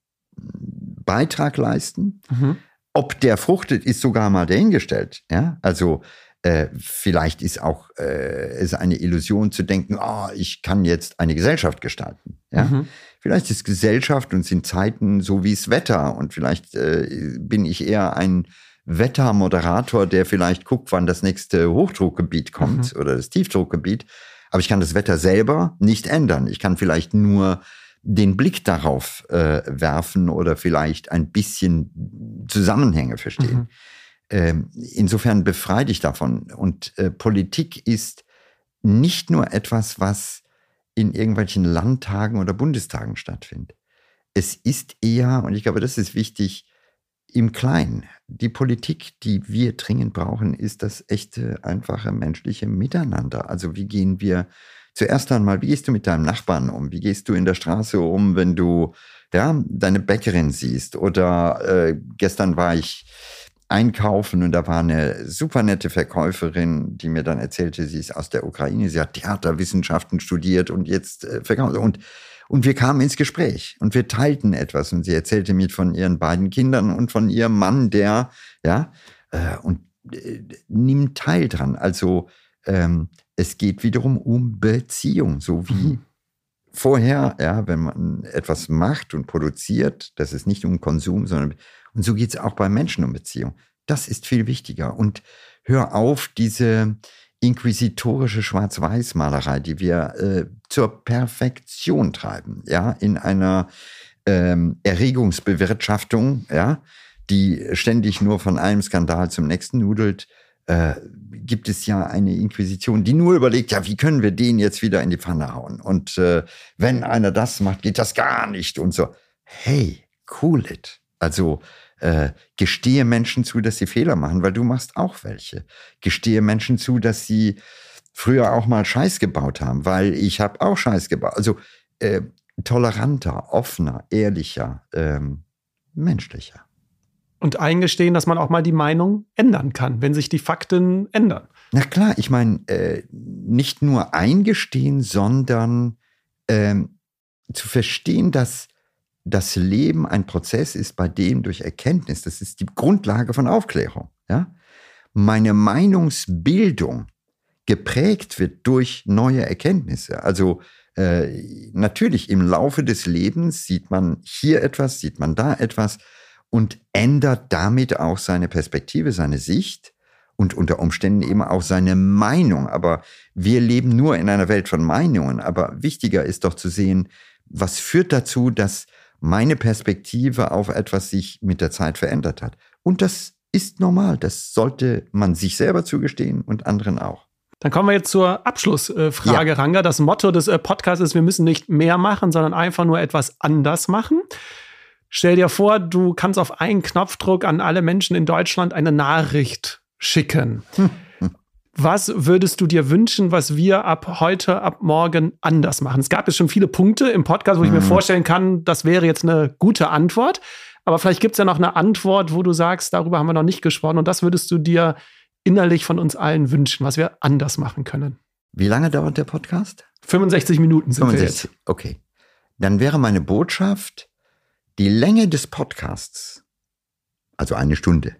Beitrag leisten. Mhm. Ob der fruchtet, ist sogar mal dahingestellt. Ja? Also äh, vielleicht ist auch äh, es eine Illusion zu denken, oh, ich kann jetzt eine Gesellschaft gestalten. Ja? Mhm. Vielleicht ist Gesellschaft und sind Zeiten so wie das Wetter. Und vielleicht äh, bin ich eher ein Wettermoderator, der vielleicht guckt, wann das nächste Hochdruckgebiet kommt mhm. oder das Tiefdruckgebiet. Aber ich kann das Wetter selber nicht ändern. Ich kann vielleicht nur den Blick darauf äh, werfen oder vielleicht ein bisschen Zusammenhänge verstehen. Mhm. Ähm, insofern befreie dich davon. Und äh, Politik ist nicht nur etwas, was in irgendwelchen Landtagen oder Bundestagen stattfindet. Es ist eher, und ich glaube, das ist wichtig, im Kleinen. Die Politik, die wir dringend brauchen, ist das echte, einfache menschliche Miteinander. Also wie gehen wir zuerst einmal, wie gehst du mit deinem Nachbarn um? Wie gehst du in der Straße um, wenn du ja, deine Bäckerin siehst? Oder äh, gestern war ich einkaufen und da war eine super nette Verkäuferin, die mir dann erzählte, sie ist aus der Ukraine, sie hat Theaterwissenschaften studiert und jetzt äh, verkauft. Und, und wir kamen ins Gespräch und wir teilten etwas und sie erzählte mir von ihren beiden Kindern und von ihrem Mann, der, ja, äh, und äh, nimmt teil dran. Also ähm, es geht wiederum um Beziehung, so wie mhm. vorher, ja, wenn man etwas macht und produziert, das ist nicht um Konsum, sondern und so geht es auch bei Menschen um Beziehung. Das ist viel wichtiger. Und hör auf, diese inquisitorische Schwarz-Weiß-Malerei, die wir äh, zur Perfektion treiben, ja, in einer ähm, Erregungsbewirtschaftung, ja, die ständig nur von einem Skandal zum nächsten nudelt, äh, gibt es ja eine Inquisition, die nur überlegt, ja, wie können wir den jetzt wieder in die Pfanne hauen? Und äh, wenn einer das macht, geht das gar nicht und so. Hey, cool it. Also äh, gestehe Menschen zu, dass sie Fehler machen, weil du machst auch welche. Gestehe Menschen zu, dass sie früher auch mal Scheiß gebaut haben, weil ich habe auch Scheiß gebaut. Also äh, toleranter, offener, ehrlicher, ähm, menschlicher. Und eingestehen, dass man auch mal die Meinung ändern kann, wenn sich die Fakten ändern. Na klar, ich meine, äh, nicht nur eingestehen, sondern ähm, zu verstehen, dass das Leben ein Prozess ist, bei dem durch Erkenntnis, das ist die Grundlage von Aufklärung, ja, meine Meinungsbildung geprägt wird durch neue Erkenntnisse. Also äh, natürlich im Laufe des Lebens sieht man hier etwas, sieht man da etwas und ändert damit auch seine Perspektive, seine Sicht und unter Umständen eben auch seine Meinung. Aber wir leben nur in einer Welt von Meinungen. Aber wichtiger ist doch zu sehen, was führt dazu, dass meine Perspektive auf etwas sich mit der Zeit verändert hat. Und das ist normal. Das sollte man sich selber zugestehen und anderen auch. Dann kommen wir jetzt zur Abschlussfrage, ja. Ranga. Das Motto des Podcasts ist, wir müssen nicht mehr machen, sondern einfach nur etwas anders machen. Stell dir vor, du kannst auf einen Knopfdruck an alle Menschen in Deutschland eine Nachricht schicken. Hm. Was würdest du dir wünschen, was wir ab heute, ab morgen anders machen? Es gab jetzt schon viele Punkte im Podcast, wo ich mhm. mir vorstellen kann, das wäre jetzt eine gute Antwort. Aber vielleicht gibt es ja noch eine Antwort, wo du sagst, darüber haben wir noch nicht gesprochen. Und das würdest du dir innerlich von uns allen wünschen, was wir anders machen können. Wie lange dauert der Podcast? fünfundsechzig Minuten sind fünfundsechzig, wir jetzt. Okay. Dann wäre meine Botschaft, die Länge des Podcasts, also eine Stunde,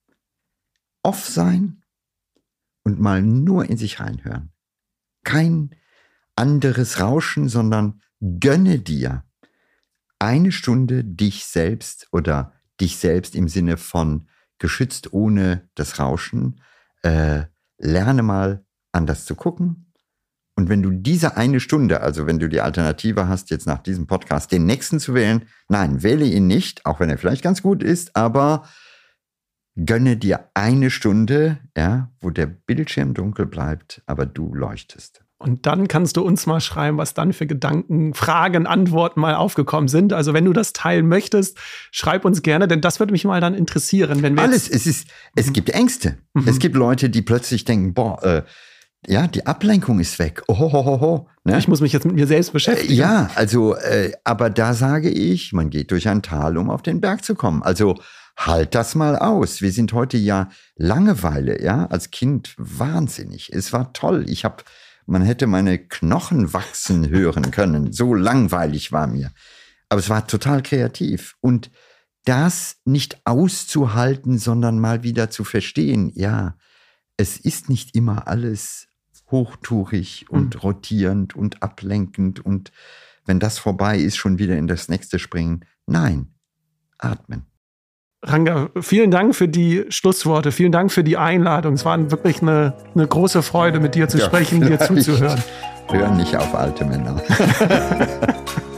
off sein, und mal nur in sich reinhören. Kein anderes Rauschen, sondern gönne dir eine Stunde dich selbst oder dich selbst im Sinne von geschützt ohne das Rauschen. Äh, lerne mal anders zu gucken. Und wenn du diese eine Stunde, also wenn du die Alternative hast, jetzt nach diesem Podcast den nächsten zu wählen, nein, wähle ihn nicht, auch wenn er vielleicht ganz gut ist, aber Gönne dir eine Stunde, ja, wo der Bildschirm dunkel bleibt, aber du leuchtest. Und dann kannst du uns mal schreiben, was dann für Gedanken, Fragen, Antworten mal aufgekommen sind. Also wenn du das teilen möchtest, schreib uns gerne, denn das würde mich mal dann interessieren. Wenn wir Alles, es ist, es mhm. gibt Ängste. Mhm. Es gibt Leute, die plötzlich denken, boah, äh, ja, die Ablenkung ist weg. Oh, ho, ho, ho, ne? Ich muss mich jetzt mit mir selbst beschäftigen. Äh, ja, also, äh, aber da sage ich, man geht durch ein Tal, um auf den Berg zu kommen. Also halt das mal aus. Wir sind heute ja Langeweile, ja, als Kind wahnsinnig. Es war toll. Ich habe Man hätte meine Knochen wachsen hören können. So langweilig war mir. Aber es war total kreativ. Und das nicht auszuhalten, sondern mal wieder zu verstehen, ja, es ist nicht immer alles hochtourig und mhm. rotierend und ablenkend. Und wenn das vorbei ist, schon wieder in das nächste springen. Nein, atmen. Ranga, vielen Dank für die Schlussworte, vielen Dank für die Einladung. Es war wirklich eine, eine große Freude, mit dir zu ja, sprechen, dir zuzuhören. Hör nicht auf alte Männer.